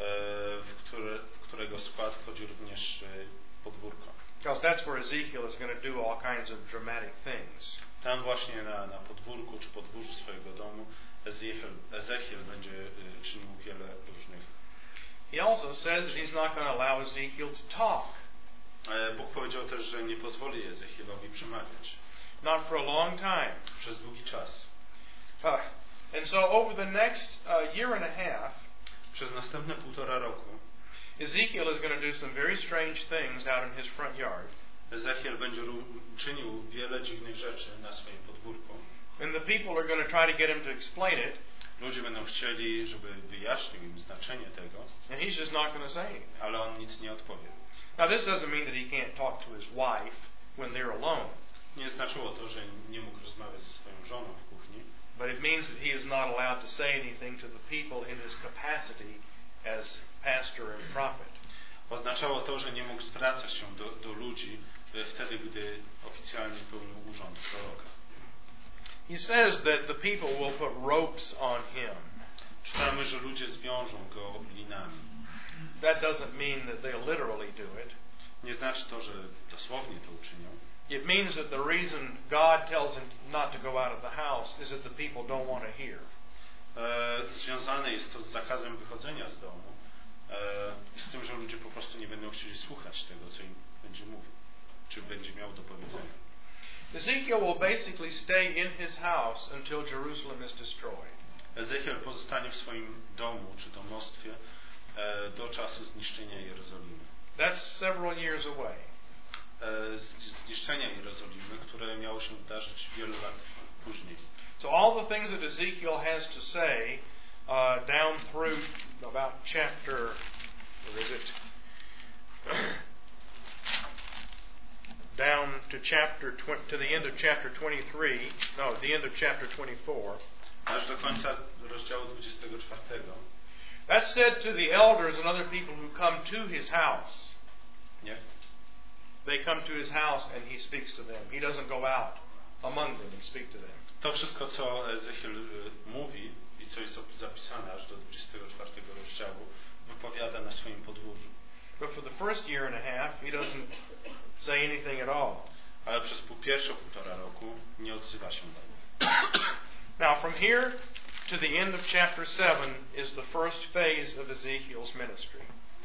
w, które, w którego skład wchodzi również e, podwórko. Because that's where Ezekiel is going to do all kinds of dramatic things. Tam właśnie na, na podwórku czy podwórzu swojego domu Ezechiel, Ezechiel będzie e, czynił wiele różnych. He also says that he's not going to allow Ezekiel to talk. E, Bóg powiedział też, że nie pozwoli Ezechielowi przemawiać. Not for a long time. Przez długi czas. Uh, and so over the next uh, year and a half, Przez następne półtora roku Ezekiel is going to do some very strange things out in his front yard. Ezechiel będzie czynił wiele dziwnych rzeczy na swoim podwórku. And the people are going to try to get him to explain it. Ludzie będą chcieli, żeby wyjaśnił im znaczenie tego, And he's just not going to say anything. ale on nic nie odpowie. Now this doesn't mean that he can't talk to his wife when they're alone. Nie znaczyło to, że nie mógł rozmawiać ze swoją żoną w kuchni, But it means that he is not allowed to say anything to the people in his capacity as pastor and prophet. Oznaczało to, że nie mógł zwracać się do, do ludzi wtedy, gdy oficjalnie pełnił urząd proroka. He says that the people will put ropes on him. Czytamy, że ludzie zwiążą go linami. That doesn't mean that they'll literally do it. Nie znaczy to, że dosłownie to uczynią. It means that the reason God tells him not to go out of the house is that the people don't want to hear. E, związane jest to z zakazem wychodzenia z domu e, i z tym, że ludzie po prostu nie będą chcieli słuchać tego, co im będzie mówił, czy będzie miał do powiedzenia. Ezekiel will basically stay in his house until Jerusalem is destroyed. Ezechiel pozostanie w swoim domu czy domostwie e, do czasu zniszczenia Jerozolimy. That's several years away. E, zniszczenia Jerozolimy, które miało się wydarzyć wiele lat później. So all the things that Ezekiel has to say uh, down through about chapter, where is it? down to chapter tw- to the end of chapter twenty-three, no, the end of chapter twenty-four. Aż do końca rozdziału dwudziestego czwartego. That's said to the elders and other people who come to his house. Nie? They come to his house and he speaks to them. He doesn't go out among them and speak to them. To wszystko, co Ezechiel mówi i co jest zapisane aż do dwudziestego czwartego rozdziału, wypowiada na swoim podwórzu. But for the first year and a half, he doesn't say anything at all. Ale przez pół pierwsze półtora roku nie odzywa się do nich. Now, from here to the end of chapter seven is the first phase of Ezekiel's ministry.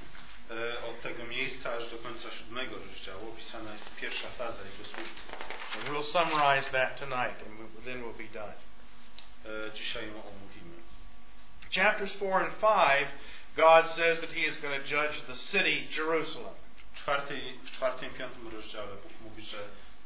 Od tego miejsca aż do końca siódmego rozdziału opisana jest pierwsza faza jego służby. And we'll summarize that tonight, and we, then we'll be done. Dzisiaj ją omówimy. Chapters four and five, God says that He is going to judge the city, Jerusalem. W czwartej, w czwartym i piątym rozdziale Bóg mówi, że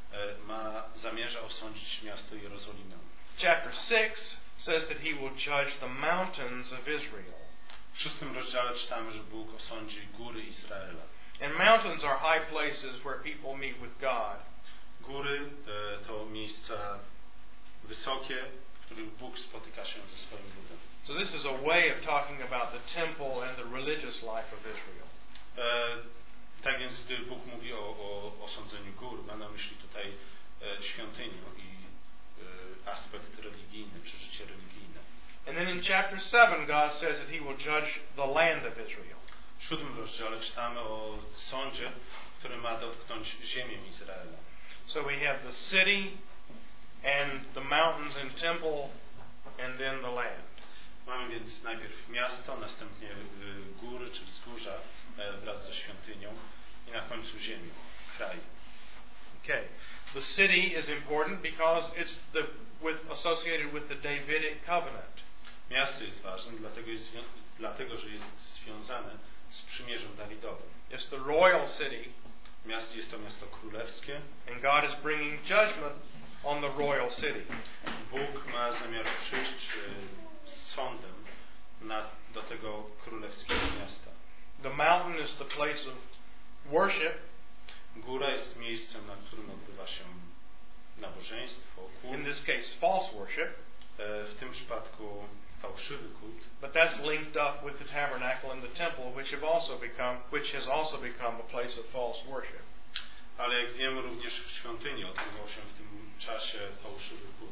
ma zamierza osądzić miasto Jerozolimę. Chapter six says that He will judge the mountains of Israel. W szóstym rozdziale czytamy, że Bóg osądzi góry Izraela. And mountains are high places where people meet with God. Góry to miejsca wysokie, w których Bóg spotyka się ze swoim ludem. So this is a way of talking about the temple and the religious life of Israel. E, tak więc, gdy Bóg mówi o, o osądzeniu gór, ma na myśli tutaj e, świątynię i e, aspekt religijny, czy życie religijne. And then in chapter seven, God says that He will judge the land of Israel. W siódmym rozdziale czytamy o sądzie, który ma dotknąć ziemię Izraela. So we have the city and the mountains and temple and then the land. Mamy więc najpierw miasto, następnie góry czy wzgórza wraz ze świątynią i na końcu ziemię, kraj. Okay. The city is important because it's the with associated with the Davidic covenant. Miasto jest ważne, dlatego, jest, dlatego że jest związane z przymierzem Dawidowym. It's the royal city. Miasto, jest to miasto królewskie. And God is bringing judgment on the royal city. Bóg ma zamiar przyjść z sądem na, do tego królewskiego miasta. The mountain is the place of worship. Góra jest miejscem, na którym odbywa się nabożeństwo, kult. In this case, false worship. W tym przypadku fałszywy kult. But that's linked up with the tabernacle and the temple, which have also become, which has also become a place of false worship. Ale jak wiemy, również w świątyni odbywał się w tym czasie fałszywy kult.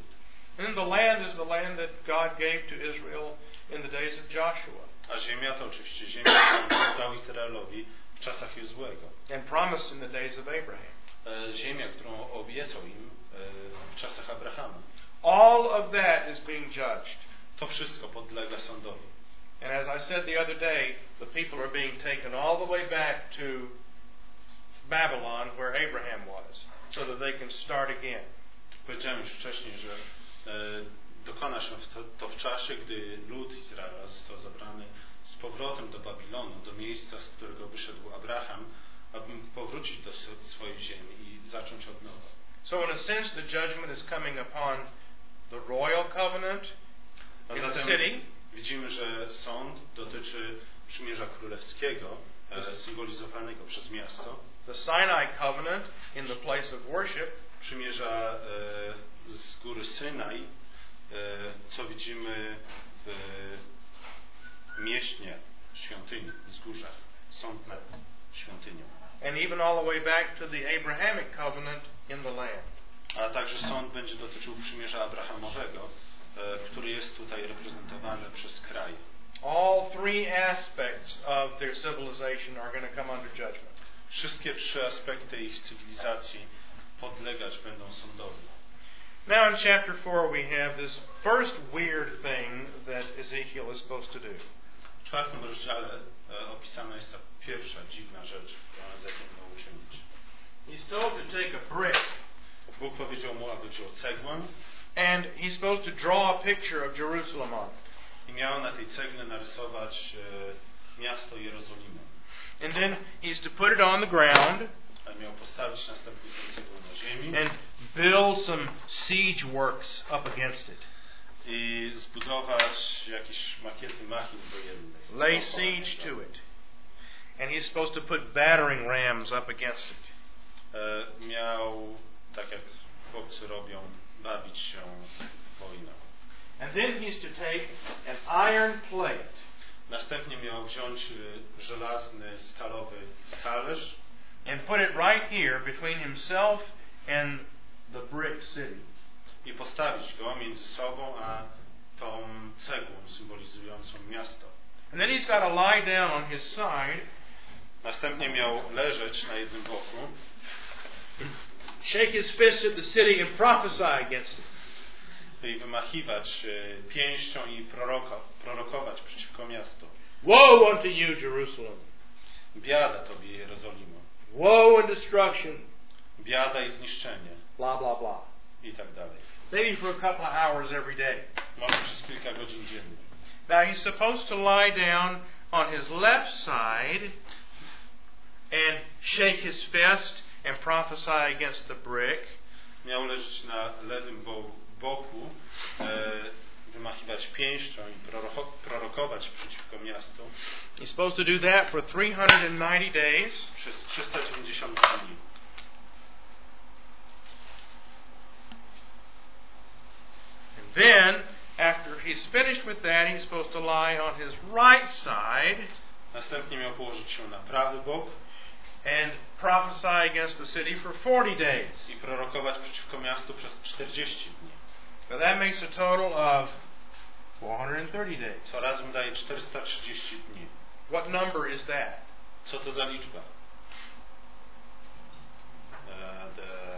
And then the land is the land that God gave to Israel in the days of Joshua. A ziemia to oczywiście ziemia, którą dał Izraelowi w czasach Jozłego. And promised in the days of Abraham. E, ziemia, którą obiecał im e, w czasach Abrahama. All of that is being judged. To wszystko podlega sądowi. And as I said the other day, the people are being taken all the way back to Babylon where Abraham was, so that they can start again. Powiedziałem już wcześniej, że e, dokona się to, to w czasie, gdy lud Izraela został zabrany z powrotem do Babilonu, do miejsca, z którego wyszedł Abraham, aby mógł powrócić do swojej ziemi i zacząć od nowa. So in a sense the judgment is coming upon the royal covenant in the city. Widzimy, że sąd dotyczy przymierza królewskiego, e, symbolizowanego przez miasto. The Sinai covenant in the place of worship. Przymierza e, z góry Synaj, e, co widzimy w mieście świątyni, wzgórzach, sąd nad świątynią. And even all the way back to the Abrahamic covenant in the land. A także sąd będzie dotyczył przymierza Abrahamowego, e, który jest tutaj reprezentowany przez kraj. All three aspects of their civilization are going to come under judgment. Wszystkie trzy aspekty ich cywilizacji podlegać będą sądowi. Now in chapter four we have this first weird thing that Ezekiel is supposed to do. W czwartym rozdziale e, opisana jest ta pierwsza dziwna rzecz, którą Ezekiel miał uczynić. He's told to take a brick. Bóg powiedział mu, aby wziął cegłę. And he's supposed to draw a picture of Jerusalem on it. I miał na tej cegle narysować e, miasto Jerozolimę. And then he's to put it on the ground. A miał postawić następnie tę cegłę na ziemi. And build some siege works up against it. I zbudować jakieś makiety machin wojennych. Lay siege to it. And he's supposed to put battering rams up against it. E, miał, tak jak chłopcy robią, bawić się wojną. And then he's to take an iron plate. Następnie miał wziąć y, żelazny, stalowy talerz and put it right here between himself and the brick city. I postawić go między sobą a tą cegłą symbolizującą miasto. And then he's got to lie down on his side. Następnie miał leżeć na jednym boku. Shake his fist at the city and prophesy against it. I wymachiwać y, pięścią i proroko, prorokować przeciwko miastu. Woe unto you, Jerusalem! Biada tobie, Jerozolimo! Woe and destruction! Biada i zniszczenie. Blah, blah, blah. I tak dalej. Maybe for a couple of hours every day. Może przez kilka godzin dziennie. Now he's supposed to lie down on his left side and shake his fist and prophesy against the brick. Miał leżeć na lewym bo- boku, e, wymachiwać pięścią i proroko- prorokować przeciwko miastu. He's supposed to do that for three hundred ninety days. Przez trzysta dziewięćdziesiąt dni. And then, after he's finished with that, he's supposed to lie on his right side. Następnie miał położyć się na prawy bok and prophesy against the city for forty days. i prorokować przeciwko miastu przez czterdzieści dni. So that makes a total of four hundred thirty days. Co razem daje czterysta trzydzieści dni. What number is that? Co to za liczba? Uh, the...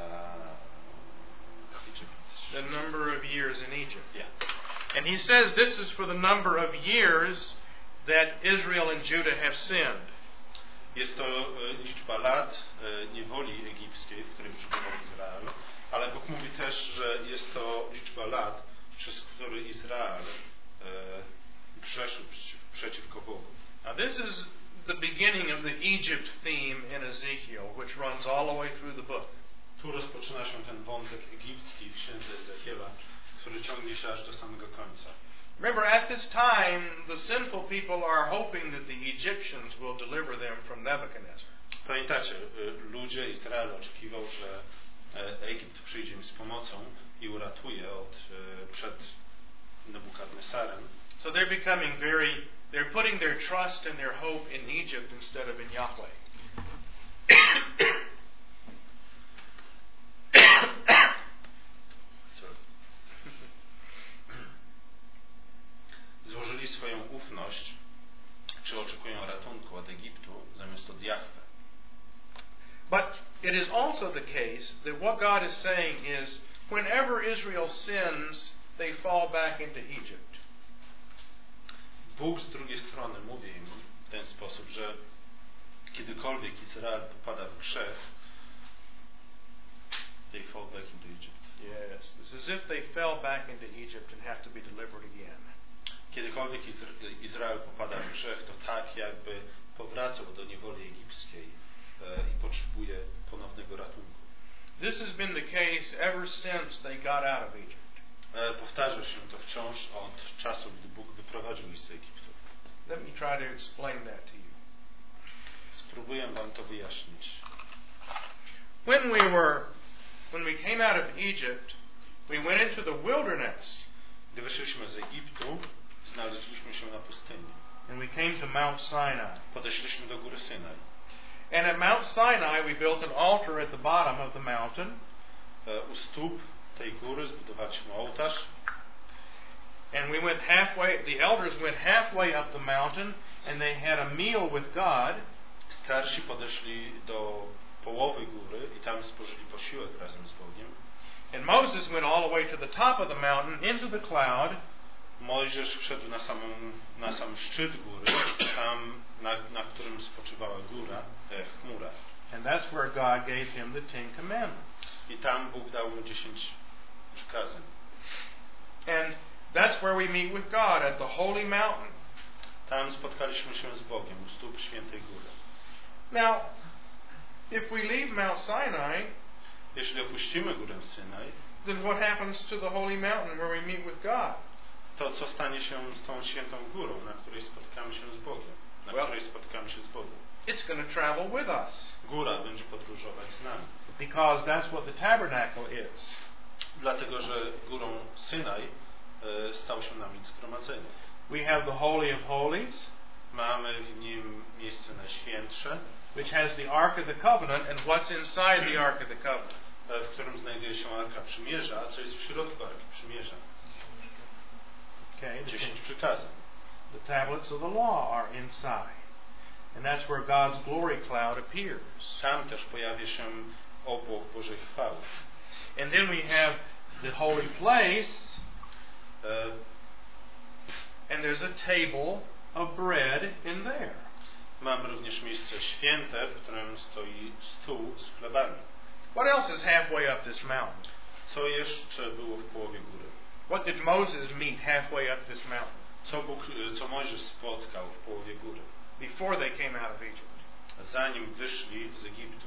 The number of years in Egypt. Yeah. And he says this is for the number of years that Israel and Judah have sinned. Jest to liczba lat niewoli egipskiej, w której przebywał Izrael, ale Bóg mówi też, że jest to liczba lat, przez które Izrael grzeszył przeciwko Bogu. Now this is the beginning of the Egypt theme in Ezekiel, which runs all the way through the book. Tu rozpoczyna się ten wątek egipski w księdze Ezechiela, który ciągnie się aż do samego końca. Remember, at this time, the sinful people are hoping that the Egyptians will deliver them from Nebuchadnezzar. Pamiętacie, ludzie Izraela oczekiwał, że Egipt przyjdzie im z pomocą i uratuje od, przed Nebukadnesarem. So they're becoming very, they're putting their trust and their hope in Egypt instead of in Yahweh. it is also the case that what God is saying is, whenever Israel sins, they fall back into Egypt. Bóg z drugiej strony mówi im w ten sposób, że kiedykolwiek Izrael popada w grzech, they fall back into Egypt. Yes, it's as if they fell back into Egypt and have to be delivered again. Kiedykolwiek Izra- Izrael popada w grzech, to tak jakby powracał do niewoli egipskiej e, i potrzebuje ponownego ratunku. This has been the case ever since they got out of Egypt. E, powtarza się to wciąż od czasu, gdy Bóg wyprowadził ich z Egiptu. Let me try to explain that to you. Spróbuję wam to wyjaśnić. When we were, when we came out of Egypt, we went into the wilderness. Gdy wyszliśmy z Egiptu, znaleźliśmy się na pustyni. And we came to Mount Sinai. Podeszliśmy do góry Synaj. And at Mount Sinai we built an altar at the bottom of the mountain. E, u stóp tej góry zbudowaliśmy ołtarz. And we went halfway, the elders went halfway up the mountain and they had a meal with God. Starsi podeszli do połowy góry i tam spożyli posiłek razem z Bogiem. And Moses went all the way to the top of the mountain into the cloud. Mojżesz wszedł na, samą, na sam szczyt góry, tam na, na którym spoczywała góra, e, chmura. And that's where God gave him the Ten Commandments. I tam Bóg dał mu dziesięć przykazań. And that's where we meet with God, at the holy mountain. Tam spotkaliśmy się z Bogiem u stóp świętej góry. Now, if we leave Mount Sinai, Jeśli opuścimy górę Synaj, then what happens to the holy mountain where we meet with God? to co stanie się z tą świętą górą, na której spotkamy się z Bogiem? Na Well, której spotkamy się z Bogiem? It's going to travel with us, Góra będzie podróżować z nami. because that's what the tabernacle is. Dlatego, że górą Synaj e, stał się nami zgromadzenie. We have the Holy of Holies, Mamy w nim miejsce najświętsze, which has the Ark of the Covenant, and what's inside the Ark of the Covenant? e, w którym znajduje się Arka Przymierza, a co jest w środku Arki Przymierza? Okay, the, Dziesięć przykazań. the tablets of the law are inside, and that's where God's glory cloud appears. Tam też pojawia się obłok Bożej chwały. And then we have the holy place, E, and there's a table of bread in there. Mamy również miejsce święte, w którym stoi stół z chlebami. What else is halfway up this mountain? Co jeszcze było w połowie góry? What did Moses meet halfway up this mountain Co, Bóg, co Mojżesz spotkał w połowie góry? before they came out of Egypt? Zanim wyszli z Egiptu,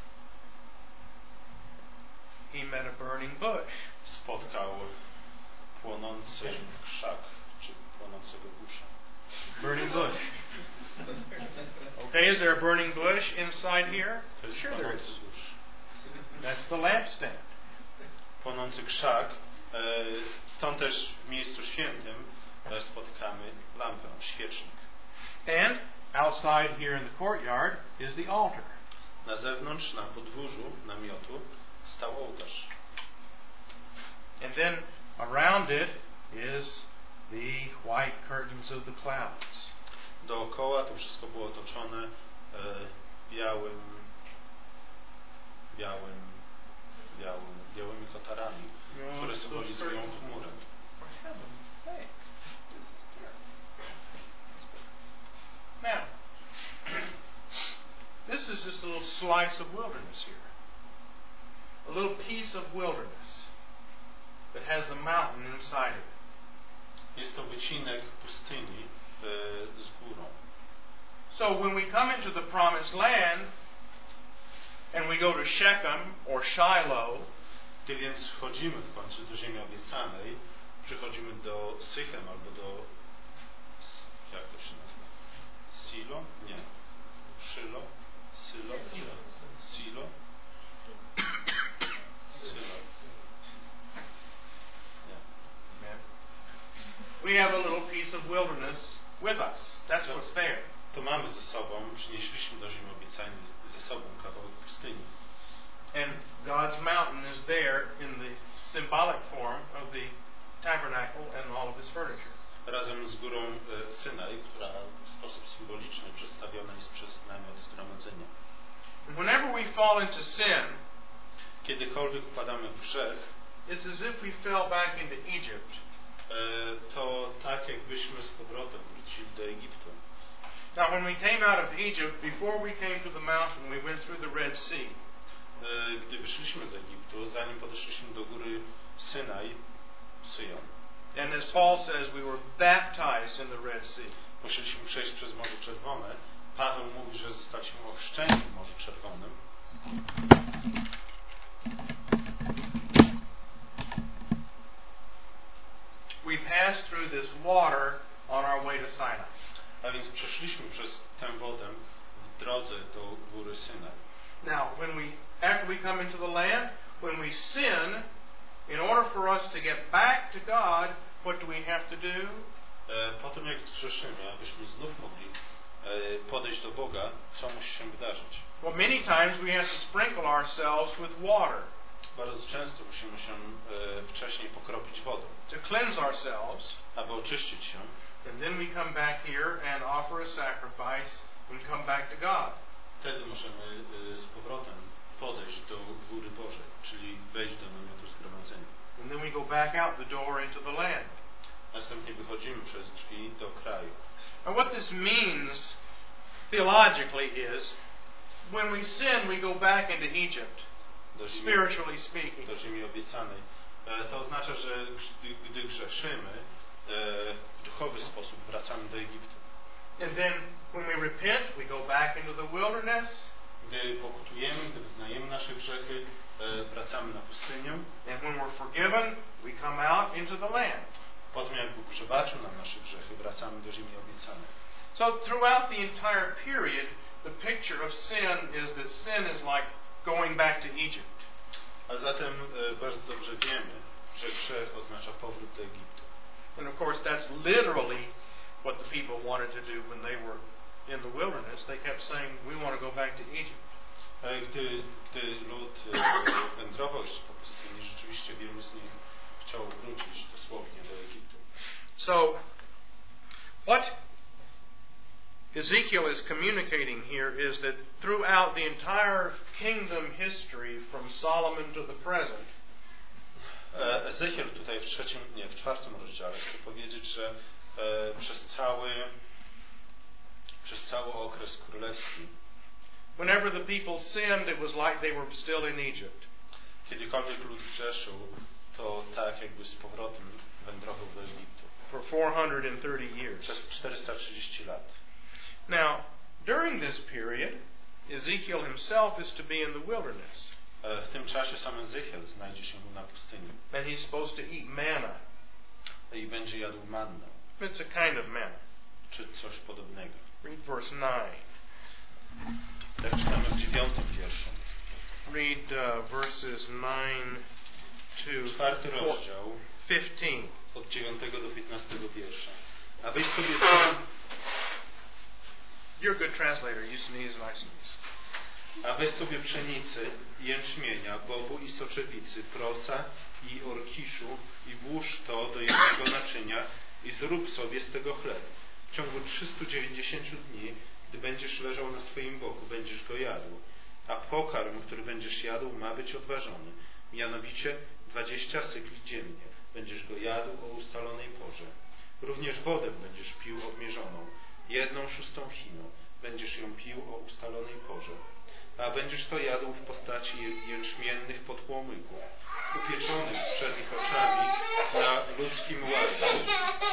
He met a burning bush. spotkał płonący krzak, czy płonącego busza. Burning bush. Okay, is there a burning bush inside here? To jest Sure there płonący is. burz. That's the lampstand. Płonący krzak. E, stąd też w miejscu świętym e, spotykamy lampę, świecznik. And outside here in the courtyard is the altar. Na zewnątrz, na podwórzu namiotu stał ołtarz. And then around it is the white curtains of the clouds. Dookoła to wszystko było otoczone e, białym, białym, białym, białymi kotarami, które symbolizują chmurę. Now, this is just a little slice of wilderness here. A little piece of wilderness that has the mountain inside of it. Jest to wycinek pustyni e, z górą. So when we come into the promised land and we go to Shechem or Shiloh, Gdy więc wchodzimy w końcu do ziemi obiecanej, przychodzimy do Sychem albo do, jak to się nazywa? Silo? Nie. Szylo? Sylo? Silo. Silo? Sylo. Nie. we have a little piece of wilderness with us. That's what's there. To mamy ze sobą, przynieśliśmy do ziemi obiecanej ze sobą kawałek pustyni. And God's mountain is there in the symbolic form of the tabernacle and all of its furniture. Razem z górą e, Synaj, która w sposób symboliczny przedstawiona jest przez namiot zgromadzenia. Whenever we fall into sin, Kiedykolwiek upadamy w grzech, it's as if we fell back into Egypt. e, to tak jakbyśmy z powrotem wrócili do Egiptu. Now, when we came out of Egypt, before we came to the mountain, we went through the Red Sea. E, gdy wyszliśmy z Egiptu, zanim podeszliśmy do góry Synaj, Syjon, And as Paul says, we were baptized in the Red Sea. musieliśmy przejść przez Morze Czerwone. Paweł mówi, że zostaliśmy ochrzczeni w Morzu Czerwonym. We passed through this water on our way to Sinai. A więc przeszliśmy przez tę wodę w drodze do góry Synaj. Now, when we, after we come into the land, when we sin, in order for us to get back to God, what do we have to do? E, po tym jak zgrzeszymy, abyśmy znów mogli e, podejść do Boga, co musi się wydarzyć? Well, many times we have to sprinkle ourselves with water Bardzo często musimy się e, wcześniej pokropić wodą, to cleanse ourselves, aby oczyścić się. and then we come back here and offer a sacrifice and come back to God. Wtedy możemy e, z powrotem podejść do góry Bożej, czyli wejść do namiotu zgromadzenia. And then we go back out the door into the land. Następnie wychodzimy przez drzwi do kraju. And what this means theologically is, when we sin, we go back into Egypt, Do ziemi, spiritually speaking. do ziemi obiecanej. E, to oznacza, że gdy, gdy grzeszymy, e, w duchowy sposób wracamy do Egiptu. And then when we repent, we go back into the wilderness. Gdy pokutujemy, gdy wyznajemy nasze grzechy, e, wracamy na pustynię. And when we're forgiven, we come out into the land. Po tym jak Bóg przebaczył nam nasze grzechy, wracamy do ziemi obiecanej. So throughout the entire period, the picture of sin is that sin is like going back to Egypt. A zatem e, bardzo dobrze wiemy, że grzech oznacza powrót do Egiptu. And of course, that's literally what the people wanted to do when they were in the wilderness. They kept saying, we want to go back to Egypt. E, Gdy, gdy lud e, wędrował jeszcze po pustyni, rzeczywiście wielu z nich chciało wrócić dosłownie do Egiptu. So, what Ezekiel is communicating here is that throughout the entire kingdom history from Solomon to the present, E, Ezechiel tutaj w trzecim, nie, w czwartym rozdziale chce powiedzieć, że e, przez cały przez cały okres królewski, whenever the people sinned, it was like they were still in Egypt. kiedykolwiek lud grzeszył, to tak jakby z powrotem wędrował do Egiptu. For four hundred thirty years. Przez czterysta trzydzieści lat. Now, during this period, Ezekiel himself is to be in the wilderness. E, w tym czasie sam Ezechiel znajdzie się na pustyni And he's supposed to eat manna. i będzie jadł mannę, It's a kind of manna. czy coś podobnego. Read verse nine. Tak czytamy w dziewiątym wierszu. Read uh, verses nine to Czwarty rozdział, fifteen. od dziewiątego do piętnastego wiersza. A weź sobie You're a good translator. You sneeze and I sneeze. A weź sobie pszenicy, jęczmienia, bobu i soczewicy, prosa i orkiszu i włóż to do jednego naczynia i zrób sobie z tego chleb. W ciągu trzystu dziewięćdziesięciu dni, gdy będziesz leżał na swoim boku, będziesz go jadł. A pokarm, który będziesz jadł, ma być odważony. Mianowicie dwadzieścia cykli dziennie. Będziesz go jadł o ustalonej porze. Również wodę będziesz pił obmierzoną. Jedną szóstą chinu. Będziesz ją pił o ustalonej porze. A będziesz to jadł w postaci jęczmiennych podpłomyków, upieczonych przed ich oczami na ludzkim ładzie.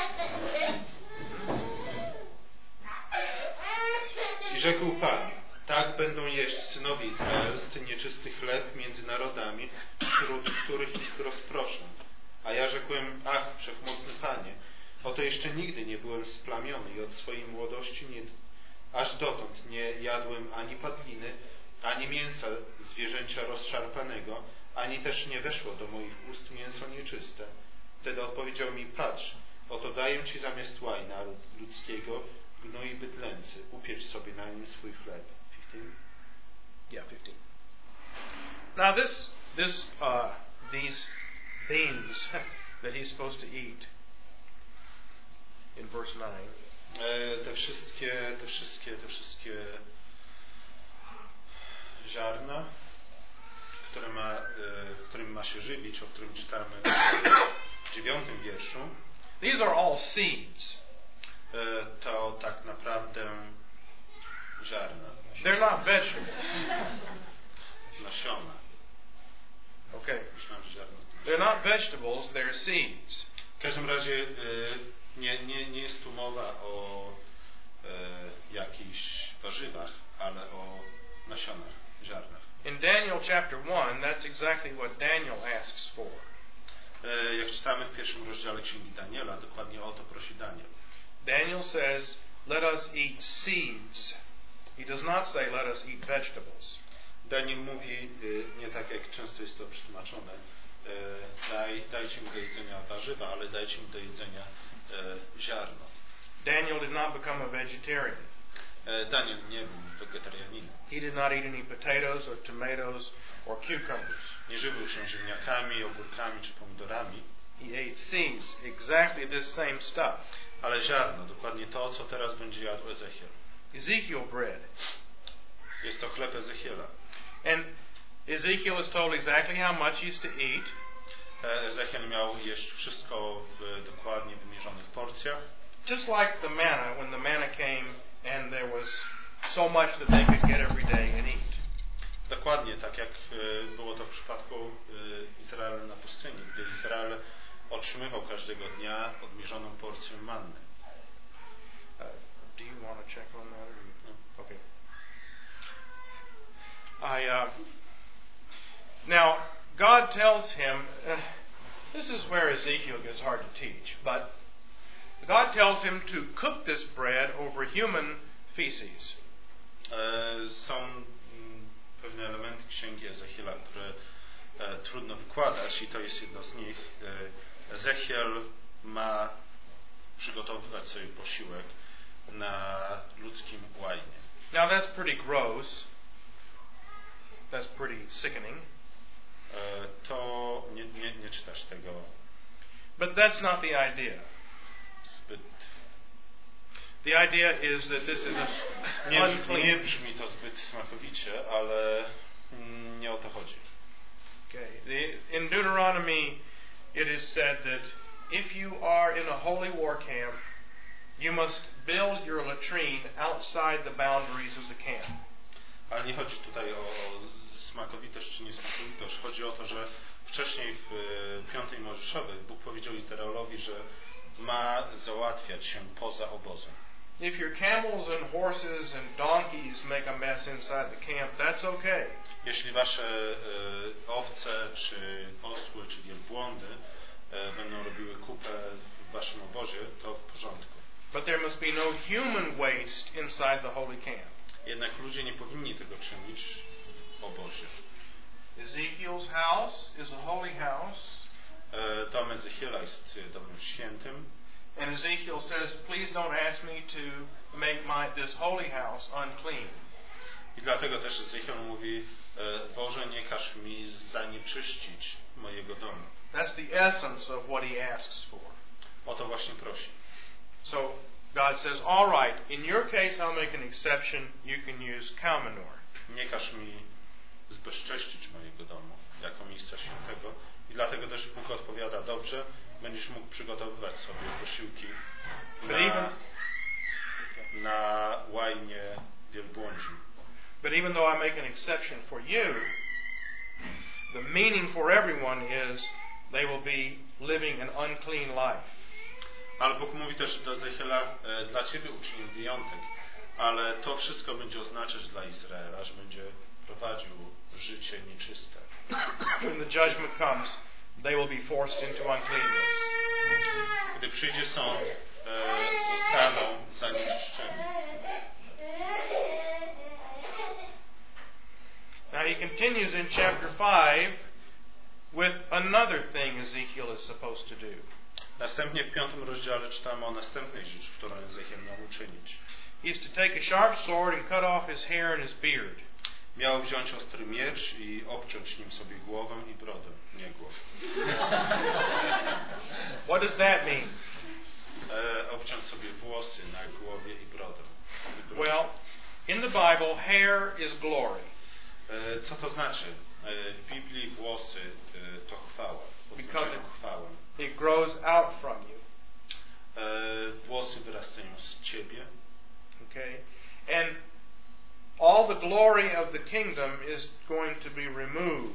I rzekł Pan, tak będą jeść synowie izraelscy nieczysty chleb między narodami, wśród których ich rozproszę. A ja rzekłem, ach, wszechmocny Panie, oto jeszcze nigdy nie byłem splamiony i od swojej młodości nie, aż dotąd nie jadłem ani padliny, ani mięsa zwierzęcia rozszarpanego, ani też nie weszło do moich ust mięso nieczyste. Wtedy odpowiedział mi, patrz, oto daję Ci zamiast łajna ludzkiego gnój bydlęcy, upiecz sobie na nim swój chleb. fifteen? Yeah, fifteen. Now this, this, uh, these beans that he's supposed to eat in verse nine. E, te wszystkie, te wszystkie, te wszystkie ziarna, które ma, e, którym ma się żywić, o którym czytamy w dziewiątym wierszu. These are all seeds. E, to tak naprawdę ziarna. They're not vegetables. Nasiona. Okay. Myślałem, że ziarna. They're not vegetables, they're seeds. W każdym razie e, nie, nie, nie jest tu mowa o e, jakichś warzywach, ale o nasionach, ziarnach. In Daniel chapter one, that's exactly what Daniel asks for. E, jak czytamy w pierwszym rozdziale Księgi Daniela, dokładnie o to prosi Daniel. Daniel says, let us eat seeds. He does not say, let us eat vegetables. Daniel mówi, nie tak jak często jest to przetłumaczone, daj, dajcie mi do jedzenia warzywa, ale dajcie mi do jedzenia ziarno. Daniel did not become a vegetarian. Daniel nie był wegetarianinem. He did not eat any potatoes or tomatoes or cucumbers. Nie żywił się ziemniakami, ogórkami czy pomidorami. He ate seeds, exactly this same stuff. Ale ziarno, dokładnie to, co teraz będzie jadł Ezechiel. Ezekiel bread. Jest to chleb Ezechiela. And Ezekiel is told exactly how much he's to eat. Ezechiel miał jeść wszystko w dokładnie wymierzonych porcjach. Just like the manna, when the manna came and there was so much that they could get every day and eat. Dokładnie tak jak było to w przypadku Izraela na pustyni, gdy Izrael otrzymywał każdego dnia odmierzoną porcję manny. Uh, do you want to check on that? Or you? No. Okay. I uh, now God tells him. Uh, this is where Ezekiel gets hard to teach, but God tells him to cook this bread over human feces. E, są pewne elementy księgi Ezechiela, które e, trudno wykładać i to jest jedno z nich. E, Ezechiel ma przygotowywać sobie posiłek na ludzkim łajnie. Now that's pretty gross. That's pretty sickening. E, to nie, nie, nie czytasz tego. But that's not the idea. Zbyt. The idea is that this is a Nie, unclean. nie brzmi to zbyt smakowicie, ale mm, nie o to chodzi. Okay. The, in Deuteronomy, it is said that if you are in a holy war camp, you must build your latrine outside the boundaries of the camp. Ale nie chodzi tutaj o smakowitość czy niesmakowitość. Chodzi o to, że wcześniej w piątej Mojżeszowej Bóg powiedział Izraelowi, że ma załatwiać się poza obozem. If your camels and horses and donkeys make a mess inside the camp, that's okay. Jeśli wasze e, owce, czy osły, czy wielbłądy e, będą robiły kupę w waszym obozie, to w porządku. But there must be no human waste inside the holy camp. Jednak ludzie nie powinni tego czynić w obozie. Ezekiel's house is a holy house. E, dom Ezechiela jest domem świętym. And Ezekiel says, please don't ask me to make my this holy house unclean. I dlatego też Ezechiel mówi, e, Boże, nie każ mi zanieczyścić mojego domu. That's the essence of what he asks for. O to właśnie prosi. So God says, all right, in your case I'll make an exception. You can use cow manure. Nie każ mi zbezcześcić mojego domu jako miejsca świętego. I dlatego też Bóg odpowiada, dobrze, będziesz mógł przygotowywać sobie posiłki na, na łajnie wielbłądzi. But even though I make an exception for you, the meaning for everyone is they will be living an unclean life. Ale Bóg mówi też do Ezechiela, e, dla Ciebie uczynię wyjątek, ale to wszystko będzie oznaczać dla Izraela, że będzie prowadził życie nieczyste. When the judgment comes, they will be forced into uncleanness. Gdy przyjdzie sąd, e, zostaną zanieczyszczeni. Now he continues in chapter five with another thing Ezekiel is supposed to do. Następnie w piątym rozdziale czytamy o następnej rzeczy, którą Ezechiel miał uczynić. He is to take a sharp sword and cut off his hair and his beard. Miał wziąć ostry miecz i obciąć nim sobie głowę i brodę. Nie głowę. What does that mean? E, obciąć sobie włosy na głowie i brodę. I brodę. Well, in the Bible, hair is glory. E, Co to znaczy? E, W Biblii włosy e, to chwała. Because Oznaczają it- chwałę. It grows out from you. E, Włosy wyrastają z ciebie. Okay? And all the glory of the kingdom is going to be removed.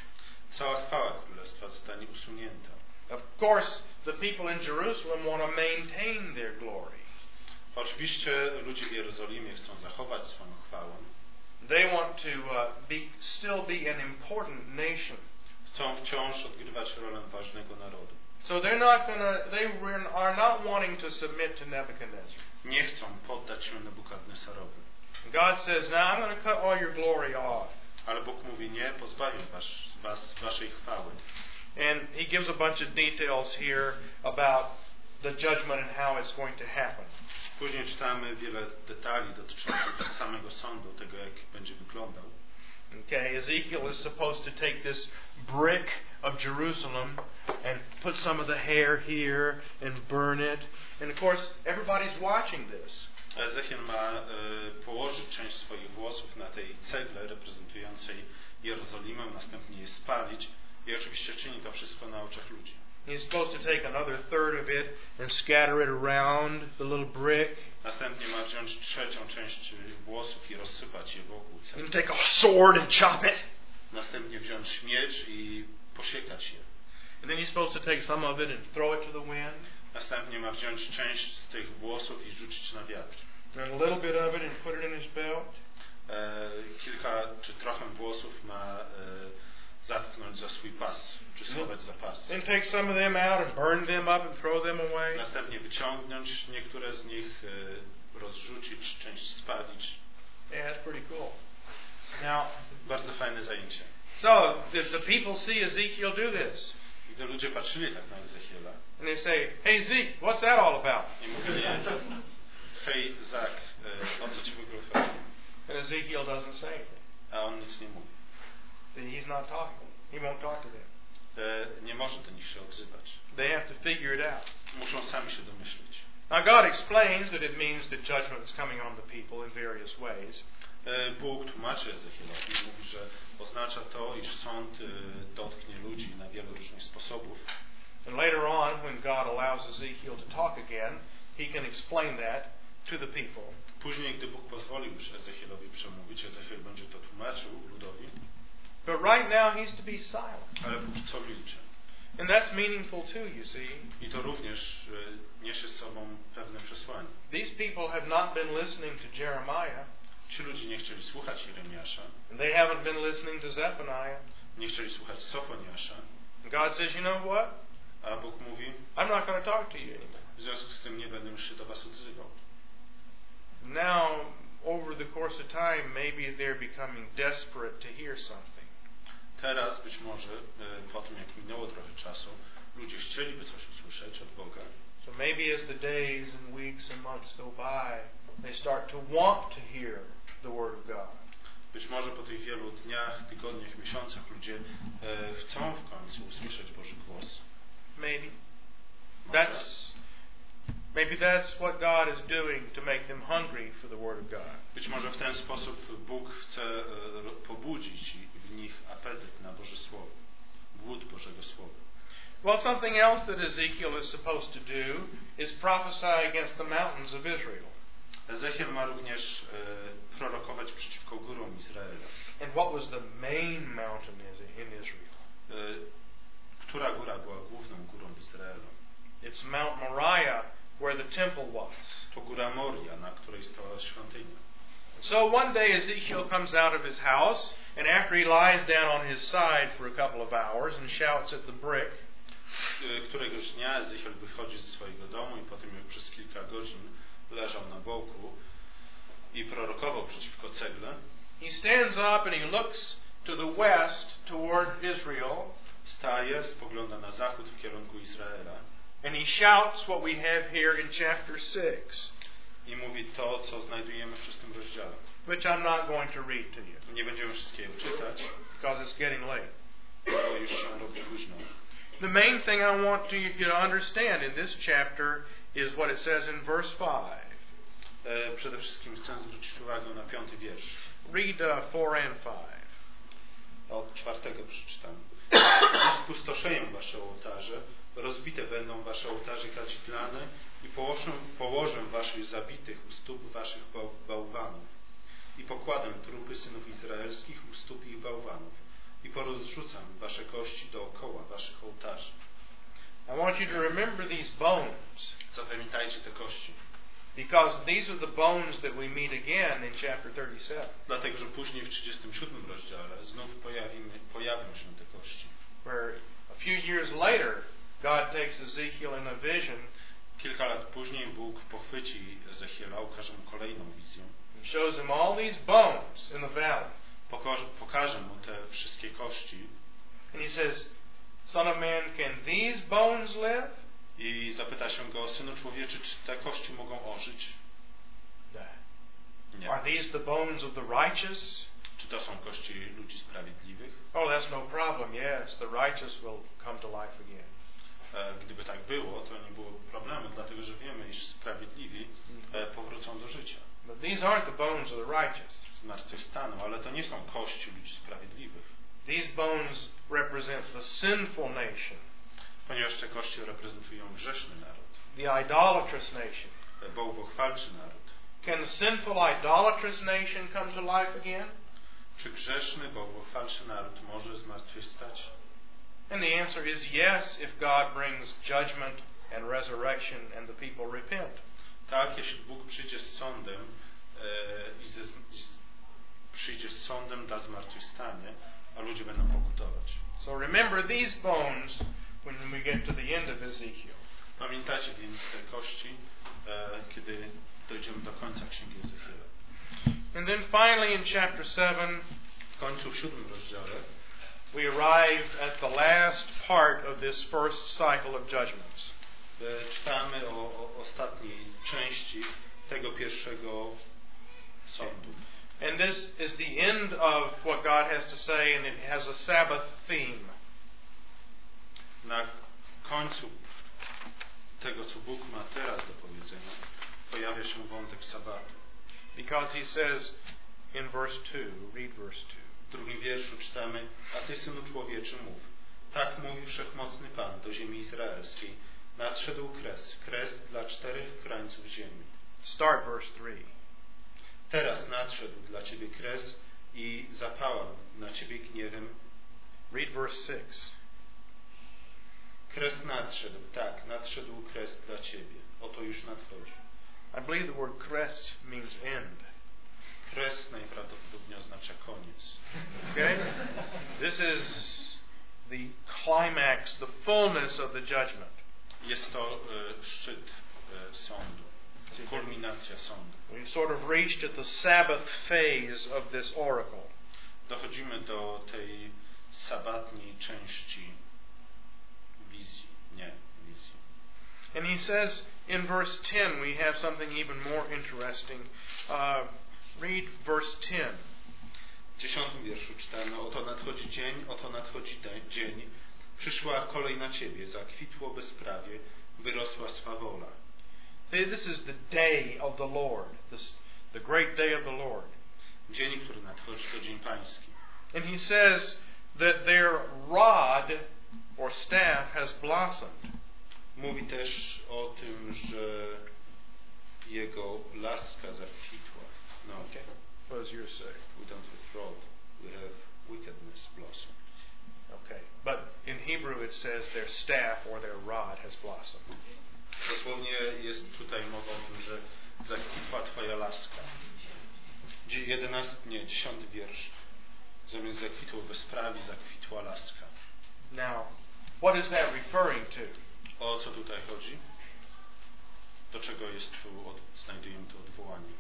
Cała chwała królestwa zostanie usunięta. Of course, the people in Jerusalem want to maintain their glory. Oczywiście ludzie w Jerozolimie chcą zachować swoją chwałę. They want to uh, be still be an important nation. Chcą wciąż odgrywać rolę ważnego narodu. So they're not gonna. They were- are not wanting to submit to Nebuchadnezzar. Nie chcą poddać się Nebukadnesarowi. God says, "Now I'm going to cut all your glory off." Ale Bóg mówi, nie, pozbawię was, was waszej chwały. And He gives a bunch of details here about the judgment and how it's going to happen. Później czytamy wiele detali dotyczących samego sądu, tego jak będzie wyglądał. Okay, Ezekiel is supposed to take this brick of Jerusalem and put some of the hair here and burn it. And of course, everybody's watching this. Ezechiel ma e, położyć część swoich włosów na tej cegle reprezentującej Jerozolimę, następnie je spalić i oczywiście czyni to wszystko na oczach ludzi. He's supposed to take another third of it and scatter it around the little brick. Następnie ma wziąć trzecią część włosów i rozsypać je wokół cegły. And take a sword and chop it. Następnie wziąć miecz i posiekać je. And then he's supposed to take some of it and throw it to the wind. Następnie ma wziąć część z tych włosów i rzucić na wiatr. And a little bit of it and put it in his belt. E, kilka czy trochę włosów ma e, zatknąć za swój pas, czy schować za pas. Then take some of them out and burn them up and throw them away. Następnie wyciągnąć niektóre z nich, e, rozrzucić, część spalić. Yeah, that's pretty cool. Now, Bardzo fajne zajęcie. so the, the people see Ezekiel do this. I gdy ludzie patrzyli tak na Ezechiela And they say, "Hey Zeke, what's that all about?" i mówili, hej Zak, e, o co ci w ogóle chodzi? And Ezekiel doesn't say anything. A on nic nie mówi. He's not talking. He won't talk to them. E, nie może do nich się odzywać. They have to figure it out. Muszą sami się domyślić. Now God explains that it means that judgment is coming on the people in various ways. E, Bóg tłumaczy Ezechielowi i mówi, że oznacza to, iż sąd e, dotknie ludzi na wiele różnych sposobów. And later on, when God allows Ezekiel to talk again, he can explain that to the people. Później, gdy Bóg pozwolił już Ezechielowi przemówić, Ezechiel będzie to tłumaczył ludowi, But right now he's to be silent. ale póki co milczy. And that's meaningful too, you see. I to również e, niesie z sobą pewne przesłanie. These people have not been listening to Jeremiah. Ci ludzie nie chcieli słuchać Jeremiasza, And they haven't been listening to Zephaniah. nie chcieli słuchać Sofoniasza, And God says, "You know what? a Bóg mówi, I'm not going to talk to you anymore." w związku z tym nie będę już się do was odzywał. Now, over the course of time, maybe they're becoming desperate to hear something. Teraz być może, e, po tym jak minęło trochę czasu, ludzie chcieliby coś usłyszeć od Boga. So maybe as the days and weeks and months go by, they start to want to hear the Word of God. Być może po tych wielu dniach, tygodniach, miesiącach ludzie e, chcą w końcu usłyszeć Boży głos. Maybe. Może. That's maybe that's what God is doing to make them hungry for the Word of God. Być może w ten sposób Bóg chce e, pobudzić w nich apetyt na Boże Słowo, głód Bożego Słowa. Well, something else that Ezekiel is supposed to do is prophesy against the mountains of Israel. Ezechiel ma również e, prorokować przeciwko górom Izraela. And what was the main mountain in Israel? E, która góra była główną górą Izraela? It's Mount Moriah, where the temple was. To góra Moria, na której stała świątynia. So one day Ezekiel comes out of his house, and after he lies down on his side for a couple of hours and shouts at the brick, E, Któregoś dnia Ezechiel wychodzi ze swojego domu i potem jak przez kilka godzin leżał na boku i prorokował przeciwko cegle. he stands up and he looks to the west toward Israel, Staje, spogląda na zachód w kierunku Izraela and he shouts what we have here in chapter six, i mówi to, co znajdujemy w szóstym rozdziale. which I'm not going to read to you Nie będziemy wszystkiego czytać, because it's getting late. bo już się robi późno. The main thing I want to, you to understand in this chapter is what it says in verse five. E, przede wszystkim chcę zwrócić uwagę na piąty wiersz. Read uh, four and five. Od czwartego przeczytam. I spustoszeją wasze ołtarze, rozbite będą wasze ołtarze kadzidlane i położę, położę waszych zabitych u stóp waszych bałwanów. I pokładam trupy synów izraelskich u stóp ich bałwanów. I porozrzucam wasze kości dookoła waszych ołtarzy. I want you to remember these bones, Zapamiętajcie te kości. because these are the bones that we meet again in chapter thirty-seven. Dlatego, że później w trzydziestym siódmym rozdziale znów pojawimy, pojawią się te kości. Where a few years later, God takes Ezekiel in a vision, Kilka lat później Bóg pochwyci Ezechiela, ukaże mu kolejną wizję. and shows him all these bones in the valley. Pokaże, pokaże mu te wszystkie kości And he says, Son of man, can these bones live? i zapyta się go, Synu człowieczy, czy te kości mogą ożyć? Nie. Are these the bones of the righteous? Czy to są kości ludzi sprawiedliwych? Oh, that's no problem. Yes, the righteous will come to life again. E, gdyby tak było, to nie było problemu, dlatego że wiemy, iż sprawiedliwi e, powrócą do życia. But these aren't the bones of the righteous. Zmartwychwstaną, ale to nie są kości ludzi sprawiedliwych. These bones represent the sinful nation, Ponieważ te kości reprezentują grzeszny naród, the idolatrous nation. e, bałwochwalczy naród. Can the sinful idolatrous nation come to life again? Czy grzeszny, bałwochwalczy naród może zmartwychwstać? And the answer is yes, if God brings judgment and resurrection and the people repent. Tak, jeśli Bóg przyjdzie z sądem e, i ze, z, przyjdzie z sądem, da zmartwychwstanie, a ludzie będą pokutować. So remember these bones when we get to the end of Ezekiel. Pamiętacie więc te kości, e, kiedy dojdziemy do końca Księgi Ezechiela. And then finally in chapter seven, W końcu w siódmym rozdziale we arrive at the last part of this first cycle of judgments. e, czytamy o, o ostatniej części tego pierwszego sądu. And this is the end of what God has to say, and it has a Sabbath theme. Na końcu tego, co Bóg ma teraz do powiedzenia, pojawia się wątek sabatu. Because he says in verse two, read verse two. W drugim wierszu czytamy: A ty, synu człowieczy, mów. Tak mówi wszechmocny Pan do ziemi izraelskiej. Nadszedł kres, kres dla czterech krańców ziemi. Start verse three. Teraz nadszedł dla ciebie kres i zapałam na ciebie gniewem. Read verse six. Kres nadszedł, tak, nadszedł kres dla ciebie. Oto już nadchodzi. I believe the word crest means end. Kres najprawdopodobniej oznacza koniec. Okay? This is the climax, the fullness of the judgment. Jest to e, szczyt e, sądu, kulminacja sądu. We've sort of reached at the Sabbath phase of this oracle. Dochodzimy do tej sabatniej części wizji, nie wizji. And he says in verse ten, we have something even more interesting. Uh, read verse ten. W dziesiątym wierszu czytamy: Oto nadchodzi dzień, oto nadchodzi de- dzień. Przyszła kolej na ciebie, zakwitło bezprawie, wyrosła swawola. See, this is the day of the Lord, this, the great day of the Lord. Dzień, który nadchodzi, to dzień pański. And he says that their rod or staff has blossomed. Mówi też o tym, że jego laska zakwitła. No, okay. What does yours say? We don't have fraud, we have wickedness blossom. Okay. But in Hebrew it says their staff or their rod has blossomed. Dosłownie jest tutaj mowa o tym, że zakwitła twoja laska. Jedenasty, nie, dziesiąty wiersz. Zamiast zakwitło bezprawie, zakwitła laska. Now, what is that referring to? O co tutaj chodzi? Do czego jest tu, od, znajdujemy tu odwołanie?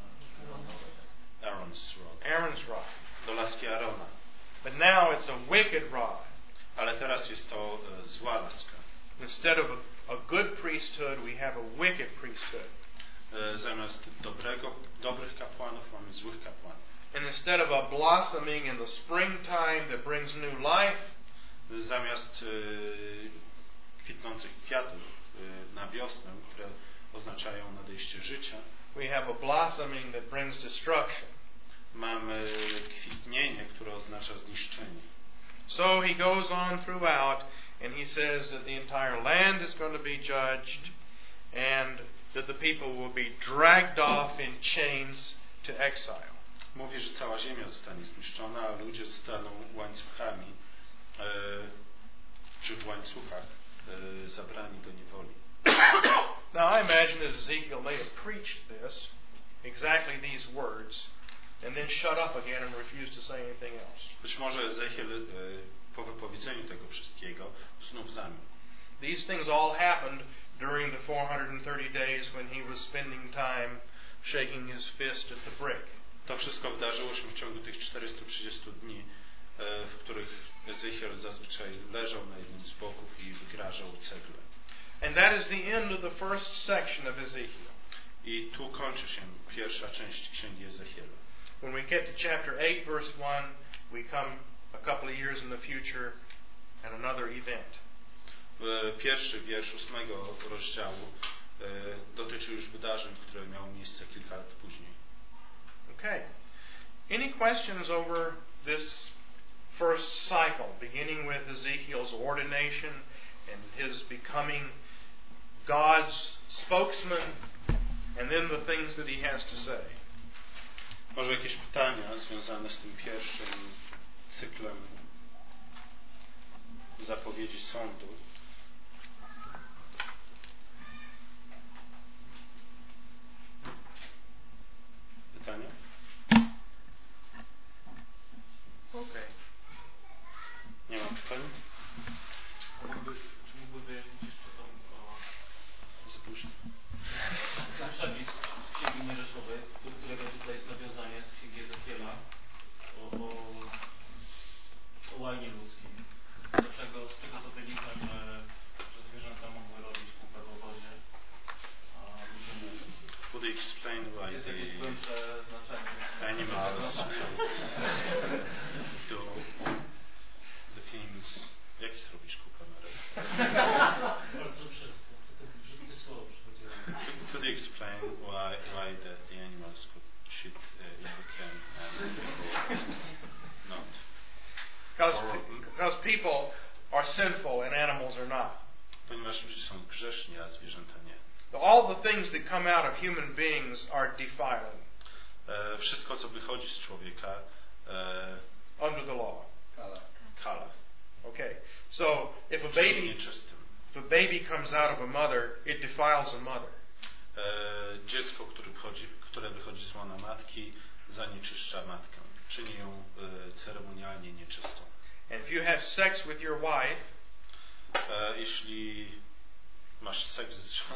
Aaron's rod. Aaron's rod. Do laski Arona. But now it's a wicked rod. Ale teraz jest to e, zła laska. Instead of a, a good priesthood, we have a wicked priesthood. E, zamiast dobrego, dobrych kapłanów mamy złych kapłanów. And instead of a blossoming in the springtime that brings new life, Zamiast e, kwitnących kwiatów e, na wiosnę, które oznaczają nadejście życia, we have a blossoming that brings destruction. mamy kwitnienie, które oznacza zniszczenie. So he goes on throughout and he says that the entire land is going to be judged and that the people will be dragged off in chains to exile. Mówi, że cała ziemia zostanie zniszczona, a ludzie zostaną łańcuchami e, czy w łańcuchach e, zabrani do niewoli. Now I imagine that Ezekiel may have preached this, exactly these words, and then shut up again and refused to say anything else. Być może Ezechiel e, po wypowiedzeniu tego wszystkiego znów zamilkł. These things all happened during the four hundred thirty days when he was spending time shaking his fist at the brick. To wszystko wydarzyło się w ciągu tych czterystu trzydziestu dni, e, w których Ezechiel zazwyczaj leżał na jednym z boków i wygrażał cegle. And that is the end of the first section of Ezekiel. I tu kończy się pierwsza część Księgi Ezechiela. When we get to chapter eight, verse one, we come a couple of years in the future and another event. Pierwszy wiersz ósmego rozdziału e, dotyczy już wydarzeń, które miały miejsce kilka lat później. Okay. Any questions over this first cycle, beginning with Ezekiel's ordination and his becoming God's spokesman, and then the things that he has to say? Może jakieś pytania związane z tym pierwszym cyklem zapowiedzi sądu? Pytania? Okay. Nie ma pytań? Mógłby, czy mógłby wyjaśnić jeszcze tam o Zapóźnię. ten przepis z Księgi Mojżeszowej, do którego tutaj jest nawiązanie z Księgi Ezechiela o, o, o łajnie ludzkim. Dlaczego, z czego to wynika, że, że zwierzęta mogły robić kupę w obozie, a ludzie nie? Would you explain why Jest jakieś the głębsze znaczenie. animals do the things... Jak zrobić kupę na ręce? Bardzo wszystko. Tylko brzydkie słowo przychodziło. Could you explain why why the, the animals could shit uh, in the can and people not? Because, because people are sinful and animals are not. Ponieważ ludzie są grzeszni, a zwierzęta nie. All the things that come out of human beings are defiling E, wszystko, co wychodzi z człowieka, e, under the law. kala. Okay. So if a Czyli baby nieczystym. if a baby comes out of a mother, it defiles a mother. E, dziecko, które wychodzi, które wychodzi z łona matki, zanieczyszcza matkę. Czyni ją e, ceremonialnie nieczystą. And if you have sex with your wife, E, jeśli masz seks z żoną,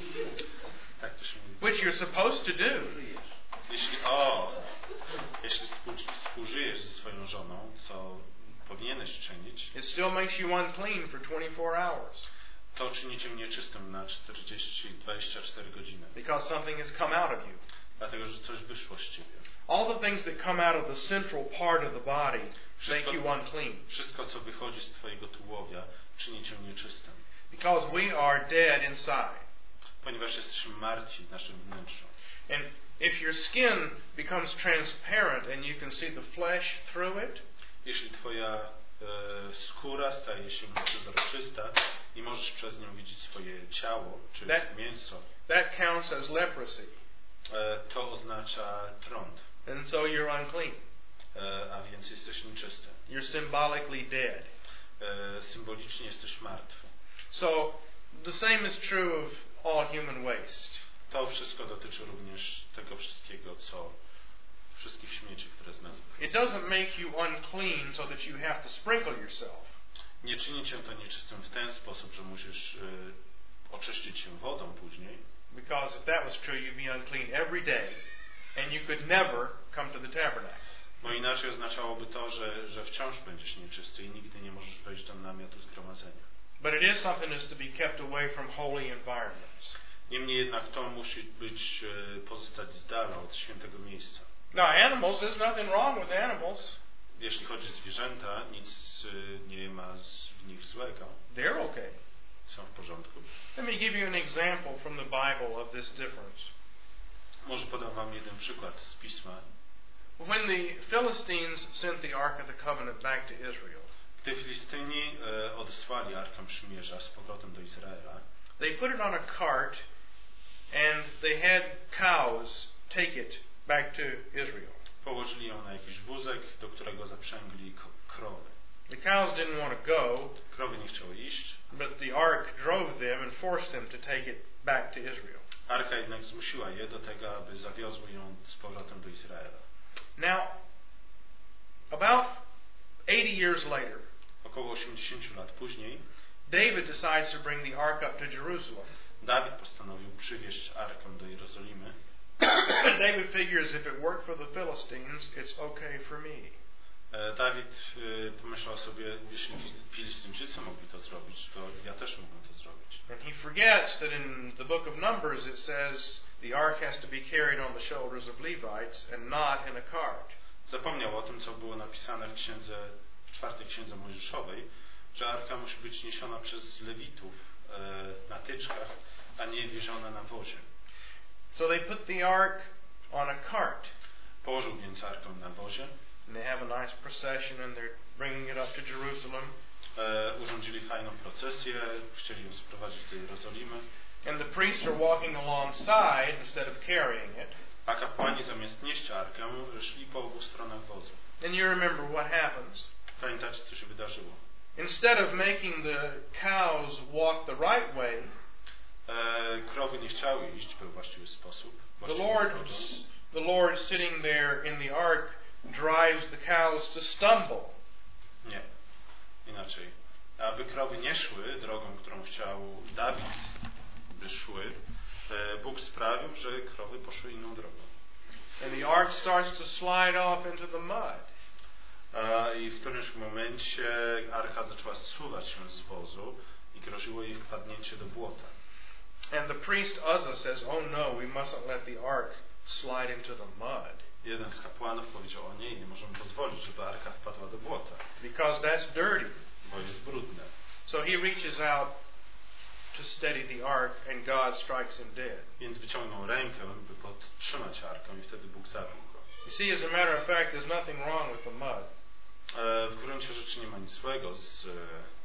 tak to się mówi. which you're supposed to do, Jeśli, o, jeśli współ, współżyjesz ze swoją żoną, co powinieneś czynić, it still makes you unclean for twenty-four hours to czyni cię nieczystym na czterdzieści dwadzieścia cztery godziny. because something has come out of you. Dlatego, że coś wyszło z ciebie. All the things that come out of the central part of the body make Wszystko, you unclean wszystko, co wychodzi z twojego tułowia, czyni cię nieczystym. because we are dead inside. Ponieważ jesteśmy martwi w naszym wnętrzu. And if your skin becomes transparent and you can see the flesh through it, Jeśli twoja e, skóra staje się przezroczysta i możesz przez nią widzieć swoje ciało, czy That- mięso, that counts as leprosy. e, to oznacza trąd, And so you're unclean. e, a więc jesteś nieczysty. You're symbolically dead. E, symbolicznie jesteś martwy. So the same is true of all human waste. To wszystko dotyczy również tego wszystkiego, co wszystkich śmieci, które z nas wychodzą. It doesn't make you unclean so that you have to sprinkle yourself. Nie czyni cię to nieczystym w ten sposób, że musisz y, oczyścić się wodą później, Because if that was true, you'd be unclean every day and you could never come to the tabernacle. bo inaczej oznaczałoby to, że, że wciąż będziesz nieczysty i nigdy nie możesz wejść do namiotu zgromadzenia. But it is something that's to be kept away from holy environments. Niemniej jednak to musi być, y, pozostać z dala od świętego miejsca. Now, animals, there's nothing wrong with animals. Jeśli chodzi o zwierzęta, nic y, nie ma z, w nich złego. They're okay. Są w porządku. Let me give you an example from the Bible of this difference. Może podam wam jeden przykład z Pisma. When the Philistines sent the Ark of the Covenant back to Israel, Gdy Filistyni e, odesłali Arkę Przymierza z powrotem do Izraela, they put it on a cart and they had cows take it back to Israel. położyli ją na jakiś wózek, do którego zaprzęgli k- krowy. The cows didn't want to go, Krowy nie chciały iść, but the ark drove them and forced them to take it back to Israel. Arka jednak zmusiła je do tego, aby zawiozły ją z powrotem do Izraela. Now, about eighty years later, Około osiemdziesiąt lat później David decides to bring the ark up to Jerusalem. Dawid postanowił przywieźć Arkę do Jerozolimy. David figures if it worked for the Philistines, it's okay for me. E, Dawid e, pomyślał sobie, jeśli Filistyńczycy mogli to zrobić, to ja też mógłbym to zrobić. And he forgets that in the book of Numbers it says the ark has to be carried on the shoulders of Levites and not in a cart. Zapomniał o tym, co było napisane w księdze, w czwartej księdze Mojżeszowej, że Arka musi być niesiona przez Lewitów e, na tyczkach, a nie wieziona na wozie. So they put the ark on a cart. Położył więc Arkę na wozie. And they have a nice procession and they're bringing it up to Jerusalem. E, urządzili fajną procesję, chcieli ją sprowadzić do Jerozolimy. And the priests are walking alongside instead of carrying it. A kapłani zamiast nieść Arkę szli po obu stronach wozu. And you remember what happens. Pamiętacie, co się wydarzyło? Instead of making the cows walk the right way, E, krowy nie chciały iść we właściwy sposób. the właściwym Lord, drogą. the Lord sitting there in the ark drives the cows to stumble. Nie. Inaczej. Aby krowy nie szły drogą, którą chciał Dawid, by szły, e, Bóg sprawił, że krowy poszły inną drogą. And the ark starts to slide off into the mud. A, I w którymś momencie Arka zaczęła zsuwać się z wozu i groziło jej wpadnięcie do błota. And the priest Uzzah says, "Oh no, we mustn't let the ark slide into the mud, Jeden z kapłanów powiedział: o nie, nie możemy pozwolić, żeby Arka wpadła do błota, because that's dirty." bo jest brudne. So he reaches out to steady the ark, and God strikes him dead. Więc wyciągnął rękę, by podtrzymać Arkę, i wtedy Bóg zabił go. You see, as a matter of fact, there's nothing wrong with the mud. E, w gruncie rzeczy nie ma nic złego z, e,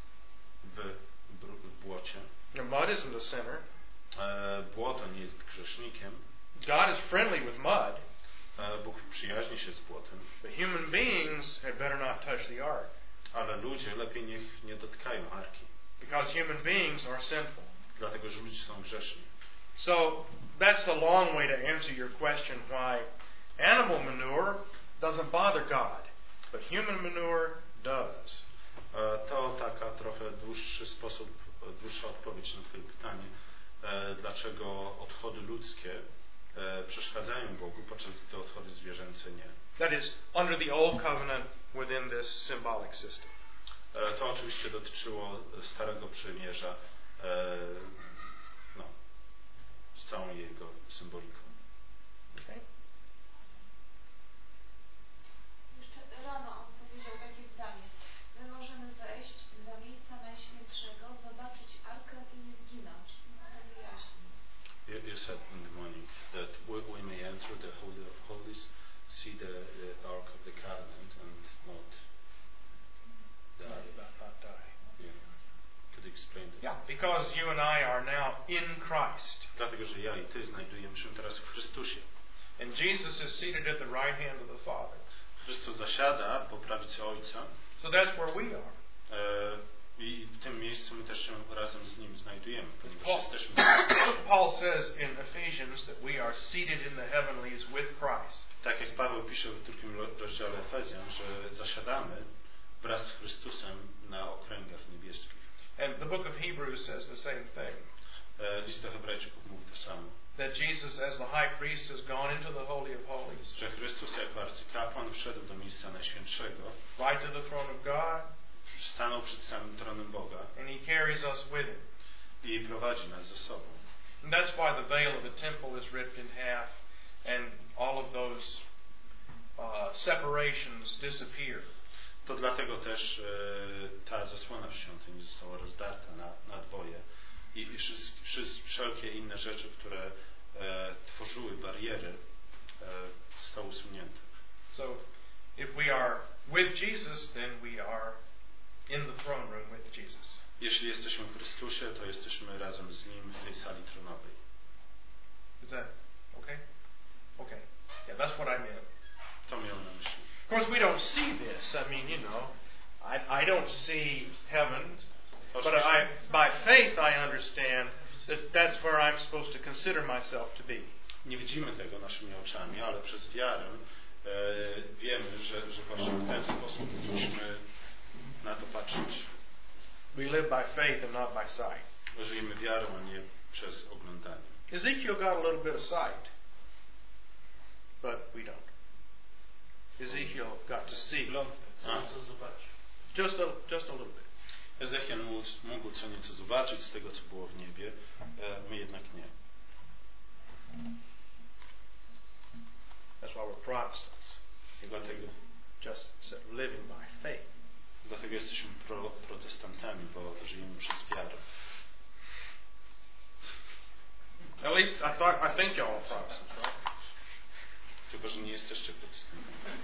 w, br- w błocie. The mud isn't a sinner. E, błoto nie jest grzesznikiem. God is friendly with mud, E, Bóg przyjaźni się z błotem, but human beings had better not touch the ark, ale ludzie lepiej niech nie dotykają Arki, because human beings are sinful. dlatego że ludzie są grzeszni. So that's a long way to answer your question why animal manure doesn't bother God, but human manure does. E, to taka trochę dłuższy sposób, dłuższa odpowiedź na Twoje pytanie, e, dlaczego odchody ludzkie e, przeszkadzają Bogu, podczas gdy odchody zwierzęce nie. That is, under the old covenant within this symbolic system. E, to oczywiście dotyczyło Starego Przymierza, e, no, z całą jego symboliką. Okay? Jeszcze rano on powiedział takie zdanie: my możemy wejść do miejsca Najświętszego, zobaczyć Arkę i nie zginąć. No to wyjaśni. You, you said in the morning that we, we may enter the Holy of Holies, see the, the Ark of the Covenant and not die. Not die. Yeah. Could you explain that? Yeah, because you and I are now in Christ. Dlatego, że ja i Ty znajdujemy się teraz w Chrystusie. And Jesus is seated at the right hand of the Father. Chrystus zasiada po prawicy Ojca. So that's where we are. E, I w tym miejscu my też się razem z Nim znajdujemy, ponieważ Paul, jesteśmy. Paul says in Ephesians that we are seated in the heavenlies with Christ. Tak jak Paweł pisze w drugim rozdziale Efezjan, że zasiadamy wraz z Chrystusem na okręgach niebieskich. And the book of Hebrews says the same thing. E, List do Hebrajczyków mówi to samo. That Jesus as the high priest has gone into the Holy of Holies. Że Chrystus jako arcykapłan wszedł do miejsca Najświętszego, Right to the throne of God. stanął przed samym tronem Boga And He carries us with Him. i prowadzi nas ze sobą. And that's why the veil of the temple is ripped in half and all of those uh, separations disappear. To dlatego też e, ta zasłona w świątyni została rozdarta na, na dwoje i, i wszys, wszys, wszelkie inne rzeczy, które e, tworzyły bariery, e, zostały usunięte. So if we are with Jesus, then we are in the throne room with Jesus. Jeśli jesteśmy w Chrystusie, to jesteśmy razem z Nim w tej sali tronowej. Is that okay? Okay. Yeah, that's what I meant. To miałem na myśli. Of course, we don't see this. I mean, you know, I, I don't see heaven, but I, by faith I understand that that's where I'm supposed to consider myself to be. Nie widzimy tego naszymi oczami, ale przez wiarę e, wiemy, że, że właśnie w ten sposób musimy na to patrzeć. We live by faith and not by sight. Żyjemy wiarą, a nie przez oglądanie. Ezekiel got a little bit of sight, but we don't. Ezekiel got to see. A. Just a, just a little bit. Ezechiel mógł, mógł co nieco zobaczyć z tego, co było w niebie, e, my jednak nie. That's why we're Protestants. I dlatego, Just living by faith. dlatego jesteśmy pro, protestantami, bo żyjemy przez wiarę. At least I thought I think y'all are Protestants, right? Chyba że nie jesteście protestantami.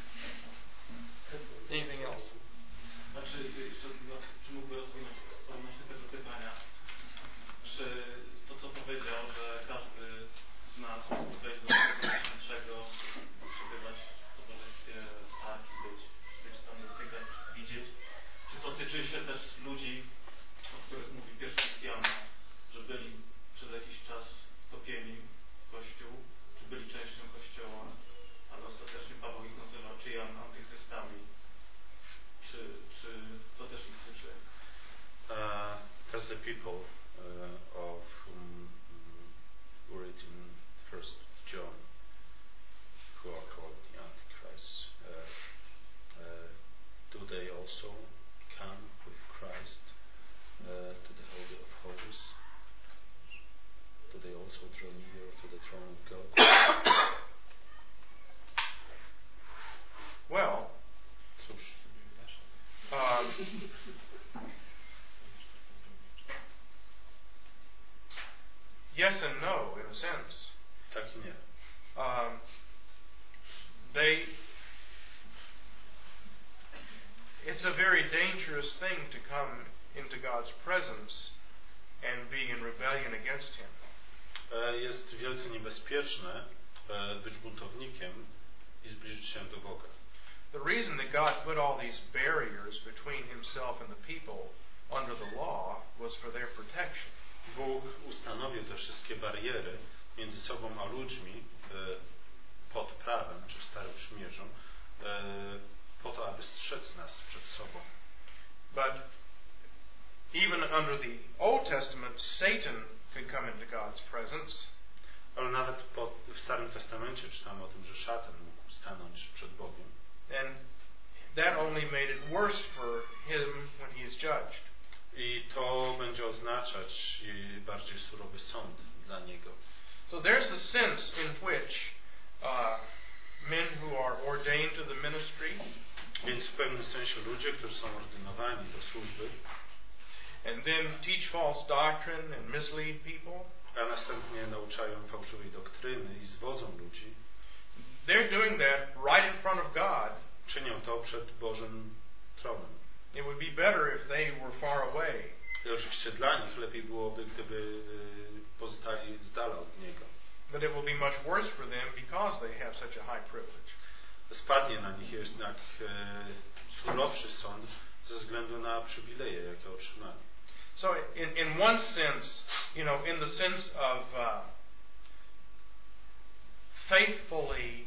Anything else? Znaczy, jeszcze, no, czy mógłby rozwinąć odnośnie tego pytania, czy to, co powiedział, że każdy z nas mógł wejść do tego najświętszego, przebywać w towarzystwie starki, być, być tam dotykać, widzieć, czy to tyczy się też ludzi, o których mówi pierwszy Christiana, że byli przez jakiś czas topieni w Kościół, czy byli częścią Kościoła, ale ostatecznie Paweł ich nazywa czy antychrystami. Czy, czy to też ich tyczy? Uh, because the people uh, of whom um, read in First John, who are called the Antichrist, uh, uh, do they also come with Christ uh, to the Holy of Holies? Do they also draw near to the throne of God? Well, Cóż, um, yes and no, in a sense. tak i nie. Um, they, it's a very dangerous thing to come into God's presence and be in rebellion against Him. Jest wielce niebezpieczne być buntownikiem i zbliżyć się do Boga. The reason that God put all these barriers between Himself and the people under the law was for their protection. Bóg ustanowił te wszystkie bariery między sobą a ludźmi pod prawem, czy w Starym Przymierzu, po to, aby strzec nas przed sobą. But even under the Old Testament, Satan could come into God's presence. Ale nawet po, w Starym Testamencie czytamy o tym, że szatan mógł stanąć przed Bogiem. And that only made it worse for him when he is judged. I to będzie oznaczać bardziej surowy sąd dla niego. So there's a sense in which uh, men who are ordained to the ministry, Więc w pewnym sensie ludzie, którzy są ordynowani do służby, and then teach false doctrine and mislead people, a następnie nauczają fałszywej doktryny i zwodzą ludzi, they're doing that right in front of God. czynią to przed Bożym tronem. It would be better if they were far away. I oczywiście dla nich lepiej byłoby, gdyby pozostali z dala od Niego. But it will be much worse for them because they have such a high privilege. Spadnie na nich jednak e, surowszy sąd ze względu na przywileje, jakie otrzymali. So in, in one sense, you know, in the sense of uh, faithfully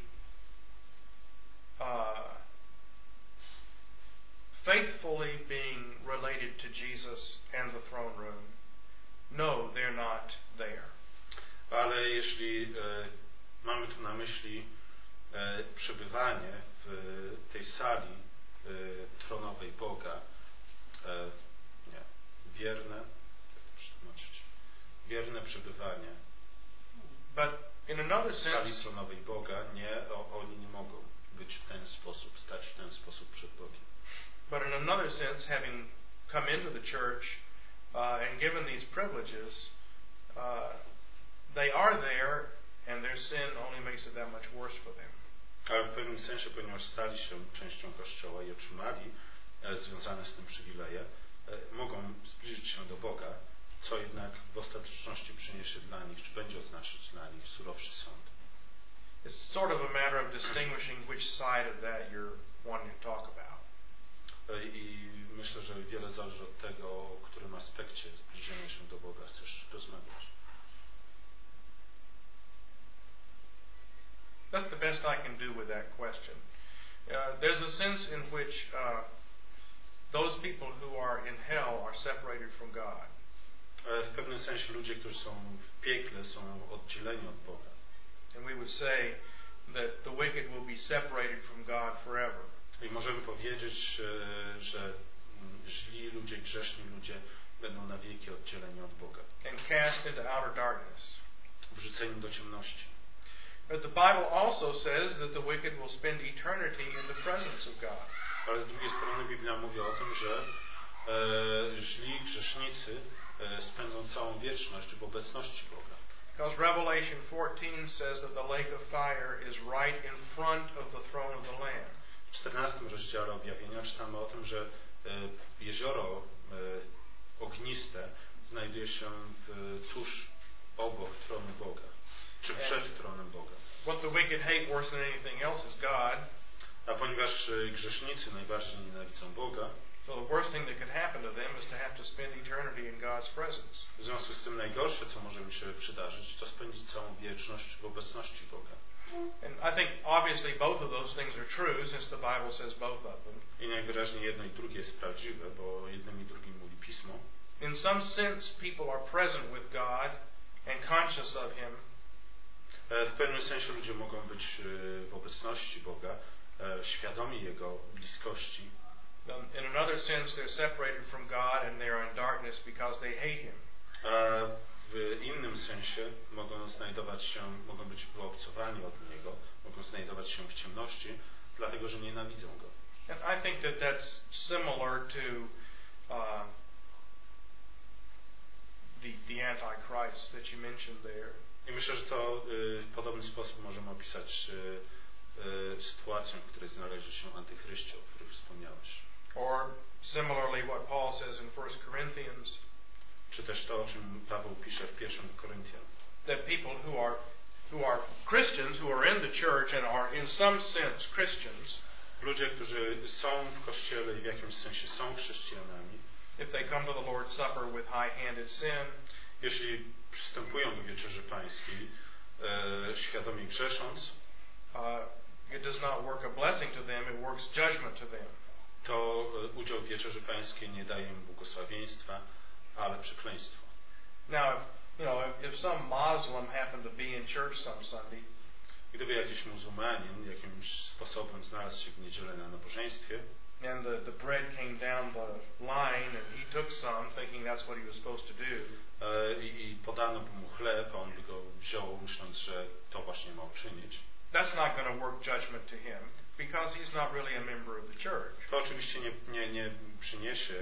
uh, faithfully being related to Jesus and the throne room, no, they're not there. Ale jeśli e, mamy tu na myśli e, przebywanie w tej sali e, tronowej Boga, e, nie, wierne, jak to przetłumaczyć, wierne przebywanie But in another w sali sense, tronowej Boga, nie, o, oni nie mogą być w ten sposób, stać w ten sposób przed Bogiem. but in another sense, having come into the church uh, and given these privileges, uh, they are there, and their sin only makes it that much worse for them. Ale w pewnym sensie, ponieważ stali się częścią Kościoła i otrzymali e, związane z tym przywileje, e, mogą zbliżyć się do Boga, co jednak w ostateczności przyniesie dla nich, czy będzie oznaczać dla nich surowszy sąd. It's sort of a matter of distinguishing which side of that you're wanting to talk about. E, I myślę, że wiele zależy od tego, o którym aspekcie zbliżenia się do Boga chcesz rozmawiać. That's the best I can do with that question. Uh, there's a sense in which uh, those people who are in hell are separated from God. W pewnym sensie ludzie, którzy są w piekle, są oddzieleni od Boga. And we would say that the wicked will be separated from God forever. I możemy powiedzieć, że źli ludzie, grzeszni ludzie będą na wieki oddzieleni od Boga. And cast into outer darkness. Wrzuceni do ciemności. But the Bible also says that the wicked will spend eternity in the presence of God. Ale z drugiej strony Biblia mówi o tym, że e, źli grzesznicy e, spędzą całą wieczność w obecności Boga. Because Revelation fourteen says that the lake of fire is right in front of the throne of the Lamb. W czternastym rozdziale Objawienia czytamy o tym, że e, jezioro e, ogniste znajduje się w, tuż obok tronu Boga, czy przed tronem Boga. What the wicked hate worse than anything else is God. A ponieważ grzesznicy najbardziej nienawidzą Boga, so the worst thing that could happen to them is to have to spend eternity in God's presence. W związku z tym najgorsze, co może mi się przydarzyć, to spędzić całą wieczność w obecności Boga. And I think obviously both of those things are true, since the Bible says both of them. I najwyraźniej jedno i drugie jest prawdziwe, bo jednym i drugim mówi Pismo. In some sense, people are present with God and conscious of Him. W pewnym sensie ludzie mogą być w obecności Boga, świadomi Jego bliskości. In another sense, they're separated from God and they're in darkness because they hate Him. A w innym sensie mogą znajdować się, mogą być wyobcowani od Niego, mogą znajdować się w ciemności, dlatego że nienawidzą Go. And I think that that's similar to uh, the the Antichrist that you mentioned there. I myślę, że to y, w podobny sposób możemy opisać y, y, sytuację, w której znaleźli się antychryści, o których wspomniałeś. Or similarly what Paul says in First Corinthians. Czy też to, o czym Paweł pisze w pierwszym Koryntian. That people who are who are Christians, who are in the church and are in some sense Christians. Ludzie, którzy są w Kościele i w jakimś sensie są chrześcijanami. If they come to the Lord's Supper with high-handed sin. Jeśli przystępują do Wieczerzy Pańskiej e, świadomie grzesząc, uh, it does not work a blessing to them, it works judgment to them. To e, udział w Wieczerzy Pańskiej nie daje im błogosławieństwa, ale przekleństwo. Now, if, you know, if some Muslim happened to be in church some Sunday, gdyby jakiś muzułmanin jakimś sposobem znalazł się w niedzielę na nabożeństwie, and the, the bread came down the line and he took some thinking that's what he was supposed to do. I, i podano mu chleb, a on by go wziął, myśląc, że to właśnie ma uczynić. That's not going to work judgment to him because he's not really a member of the church. To oczywiście nie, nie, nie przyniesie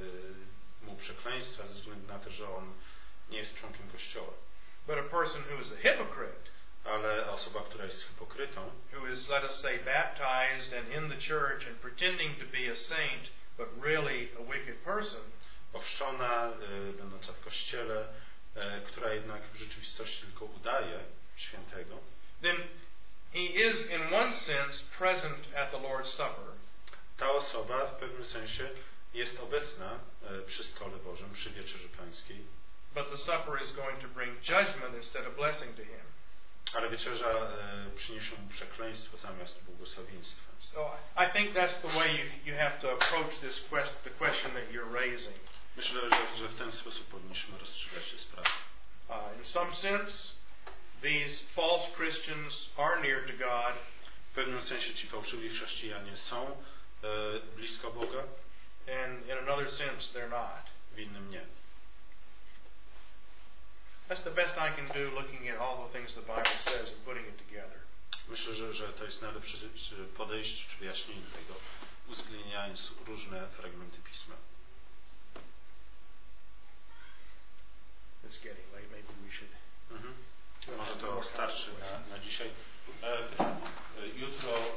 y, mu przekleństwa ze względu na to, że on nie jest członkiem Kościoła. But a person who is a hypocrite, ale osoba, która jest hipokrytą, who is, let us say, baptized and in the church and pretending to be a saint, but really a wicked person, ochrzczona, y, będąca w Kościele, y, która jednak w rzeczywistości tylko udaje świętego, then he is in one sense present at the Lord's Supper. Ta osoba w pewnym sensie jest obecna y, przy stole Bożym, przy Wieczerzy Pańskiej. But the supper is going to bring judgment instead of blessing to him. Ale wieczerza e, przyniesie mu przekleństwo zamiast błogosławieństwa. So I think that's the way you, you have to approach this quest, the question that you're raising. Myślę, że, że w ten sposób powinniśmy rozstrzygać tę sprawę. Uh, in some sense, these false Christians are near to God. W pewnym sensie ci fałszywi chrześcijanie są e, blisko Boga. And in another sense, they're not. W innym nie. That's the best I can do, looking at all the things the Bible says and putting it together. Myślę, że, że to jest najlepsze podejście czy wyjaśnienie tego, uwzględniając różne fragmenty Pisma. It's getting late. Maybe we should. Mhm. Może to starczy na, na dzisiaj. E, jutro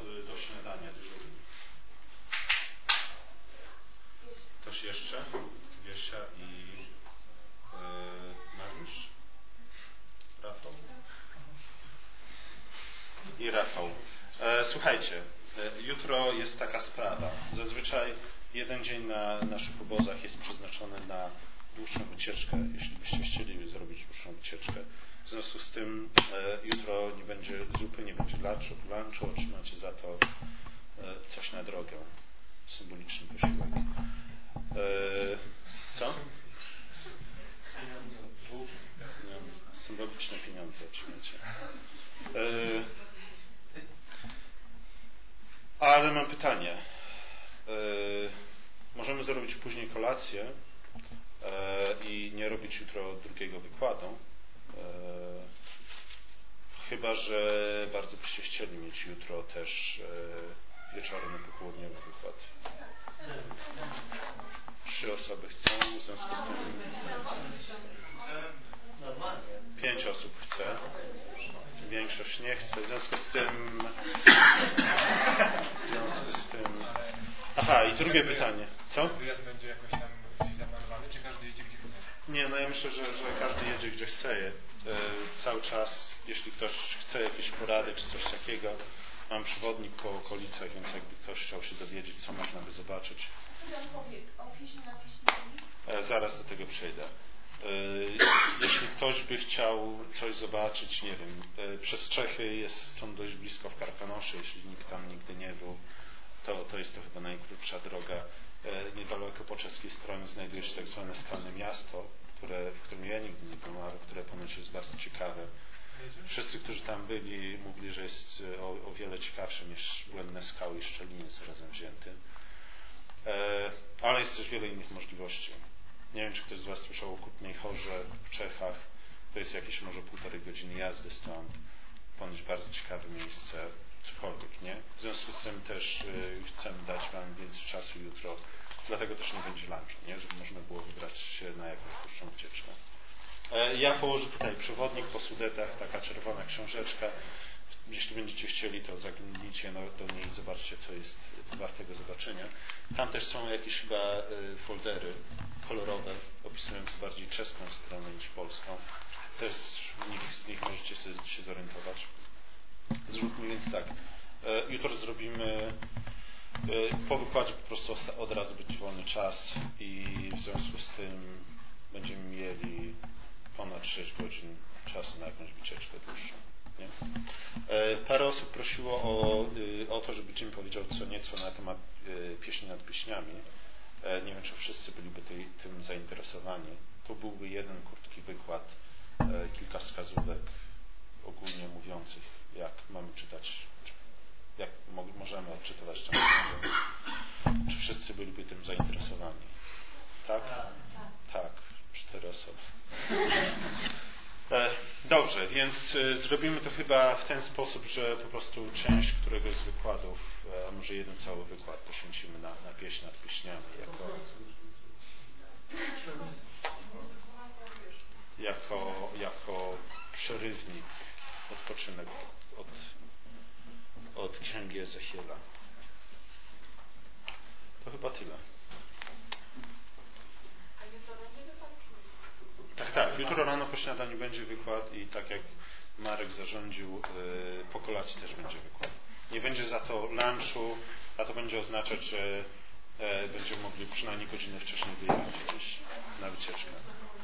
Rafał. E, słuchajcie, e, jutro jest taka sprawa. Zazwyczaj jeden dzień na naszych obozach jest przeznaczony na dłuższą wycieczkę, jeśli byście chcieli zrobić dłuższą wycieczkę. W związku z tym e, jutro nie będzie zupy, nie będzie lunchu, lunchu otrzymacie za to e, coś na drogę. Symboliczny posiłek. E, co? Symboliczne pieniądze otrzymacie. E, ale mam pytanie. E, możemy zrobić później kolację e, i nie robić jutro drugiego wykładu. E, chyba że bardzo byście chcieli mieć jutro też e, wieczorny, popołudniowy wykład. Trzy osoby chcą, w związku z tym pięć osób chce, większość nie chce, w związku z tym w związku z tym aha, i drugie pytanie, co? Wyjazd będzie jakoś tam zaplanowany, czy każdy jedzie gdzie chce? Nie, no ja myślę, że, że każdy jedzie gdzie chce e, cały czas, jeśli ktoś chce jakieś porady czy coś takiego, mam przewodnik po okolicach, więc jakby ktoś chciał się dowiedzieć, co można by zobaczyć. E, zaraz do tego przejdę. Jeśli ktoś by chciał coś zobaczyć, nie wiem, przez Czechy jest stąd dość blisko w Karkonosze, jeśli nikt tam nigdy nie był, to, to jest to chyba najkrótsza droga. Niedaleko po czeskiej stronie znajduje się tak zwane skalne miasto, które, w którym ja nigdy nie byłem, ale które ponoć jest bardzo ciekawe. Wszyscy, którzy tam byli, mówili, że jest o, o wiele ciekawsze niż błędne skały i Szczeliniec razem wzięty. Ale jest też wiele innych możliwości. Nie wiem, czy ktoś z Was słyszał o Kutnej Chorze w Czechach. To jest jakieś może półtorej godziny jazdy stąd. Ponoć bardzo ciekawe miejsce, cokolwiek, nie? W związku z tym też y, chcemy dać Wam więcej czasu jutro. Dlatego też nie będzie lunchu, nie? Żeby można było wybrać się na jakąś dłuższą wycieczkę. E, ja położę tutaj przewodnik po Sudetach, taka czerwona książeczka. Jeśli będziecie chcieli, to zaglądnijcie no, do niej i zobaczcie, co jest wartego zobaczenia. Tam też są jakieś chyba y, foldery kolorowe, opisujące bardziej czeską stronę niż polską. Też w nich, z nich możecie sobie, się zorientować. Zróbmy więc tak. Y, jutro zrobimy y, po wykładzie po prostu od razu będzie wolny czas i w związku z tym będziemy mieli ponad sześć godzin czasu na jakąś wycieczkę dłuższą. Nie? Parę osób prosiło o, o to, żeby Jim powiedział co nieco na temat pieśni nad pieśniami. Nie wiem, czy wszyscy byliby tej, tym zainteresowani. To byłby jeden krótki wykład, kilka wskazówek ogólnie mówiących, jak mamy czytać, jak możemy odczytywać tę księgę. Czy wszyscy byliby tym zainteresowani? Tak? Tak. Cztery osoby. Dobrze, więc zrobimy to chyba w ten sposób, że po prostu część któregoś z wykładów, a może jeden cały wykład poświęcimy na, na pieśń nad pieśniami jako, jako, jako przerywnik, odpoczynek od, od księgi Ezechiela. To chyba tyle. Tak, tak. Jutro rano po śniadaniu będzie wykład i tak jak Marek zarządził, po kolacji też będzie wykład. Nie będzie za to lunchu, a to będzie oznaczać, że będziemy mogli przynajmniej godzinę wcześniej wyjechać gdzieś na wycieczkę.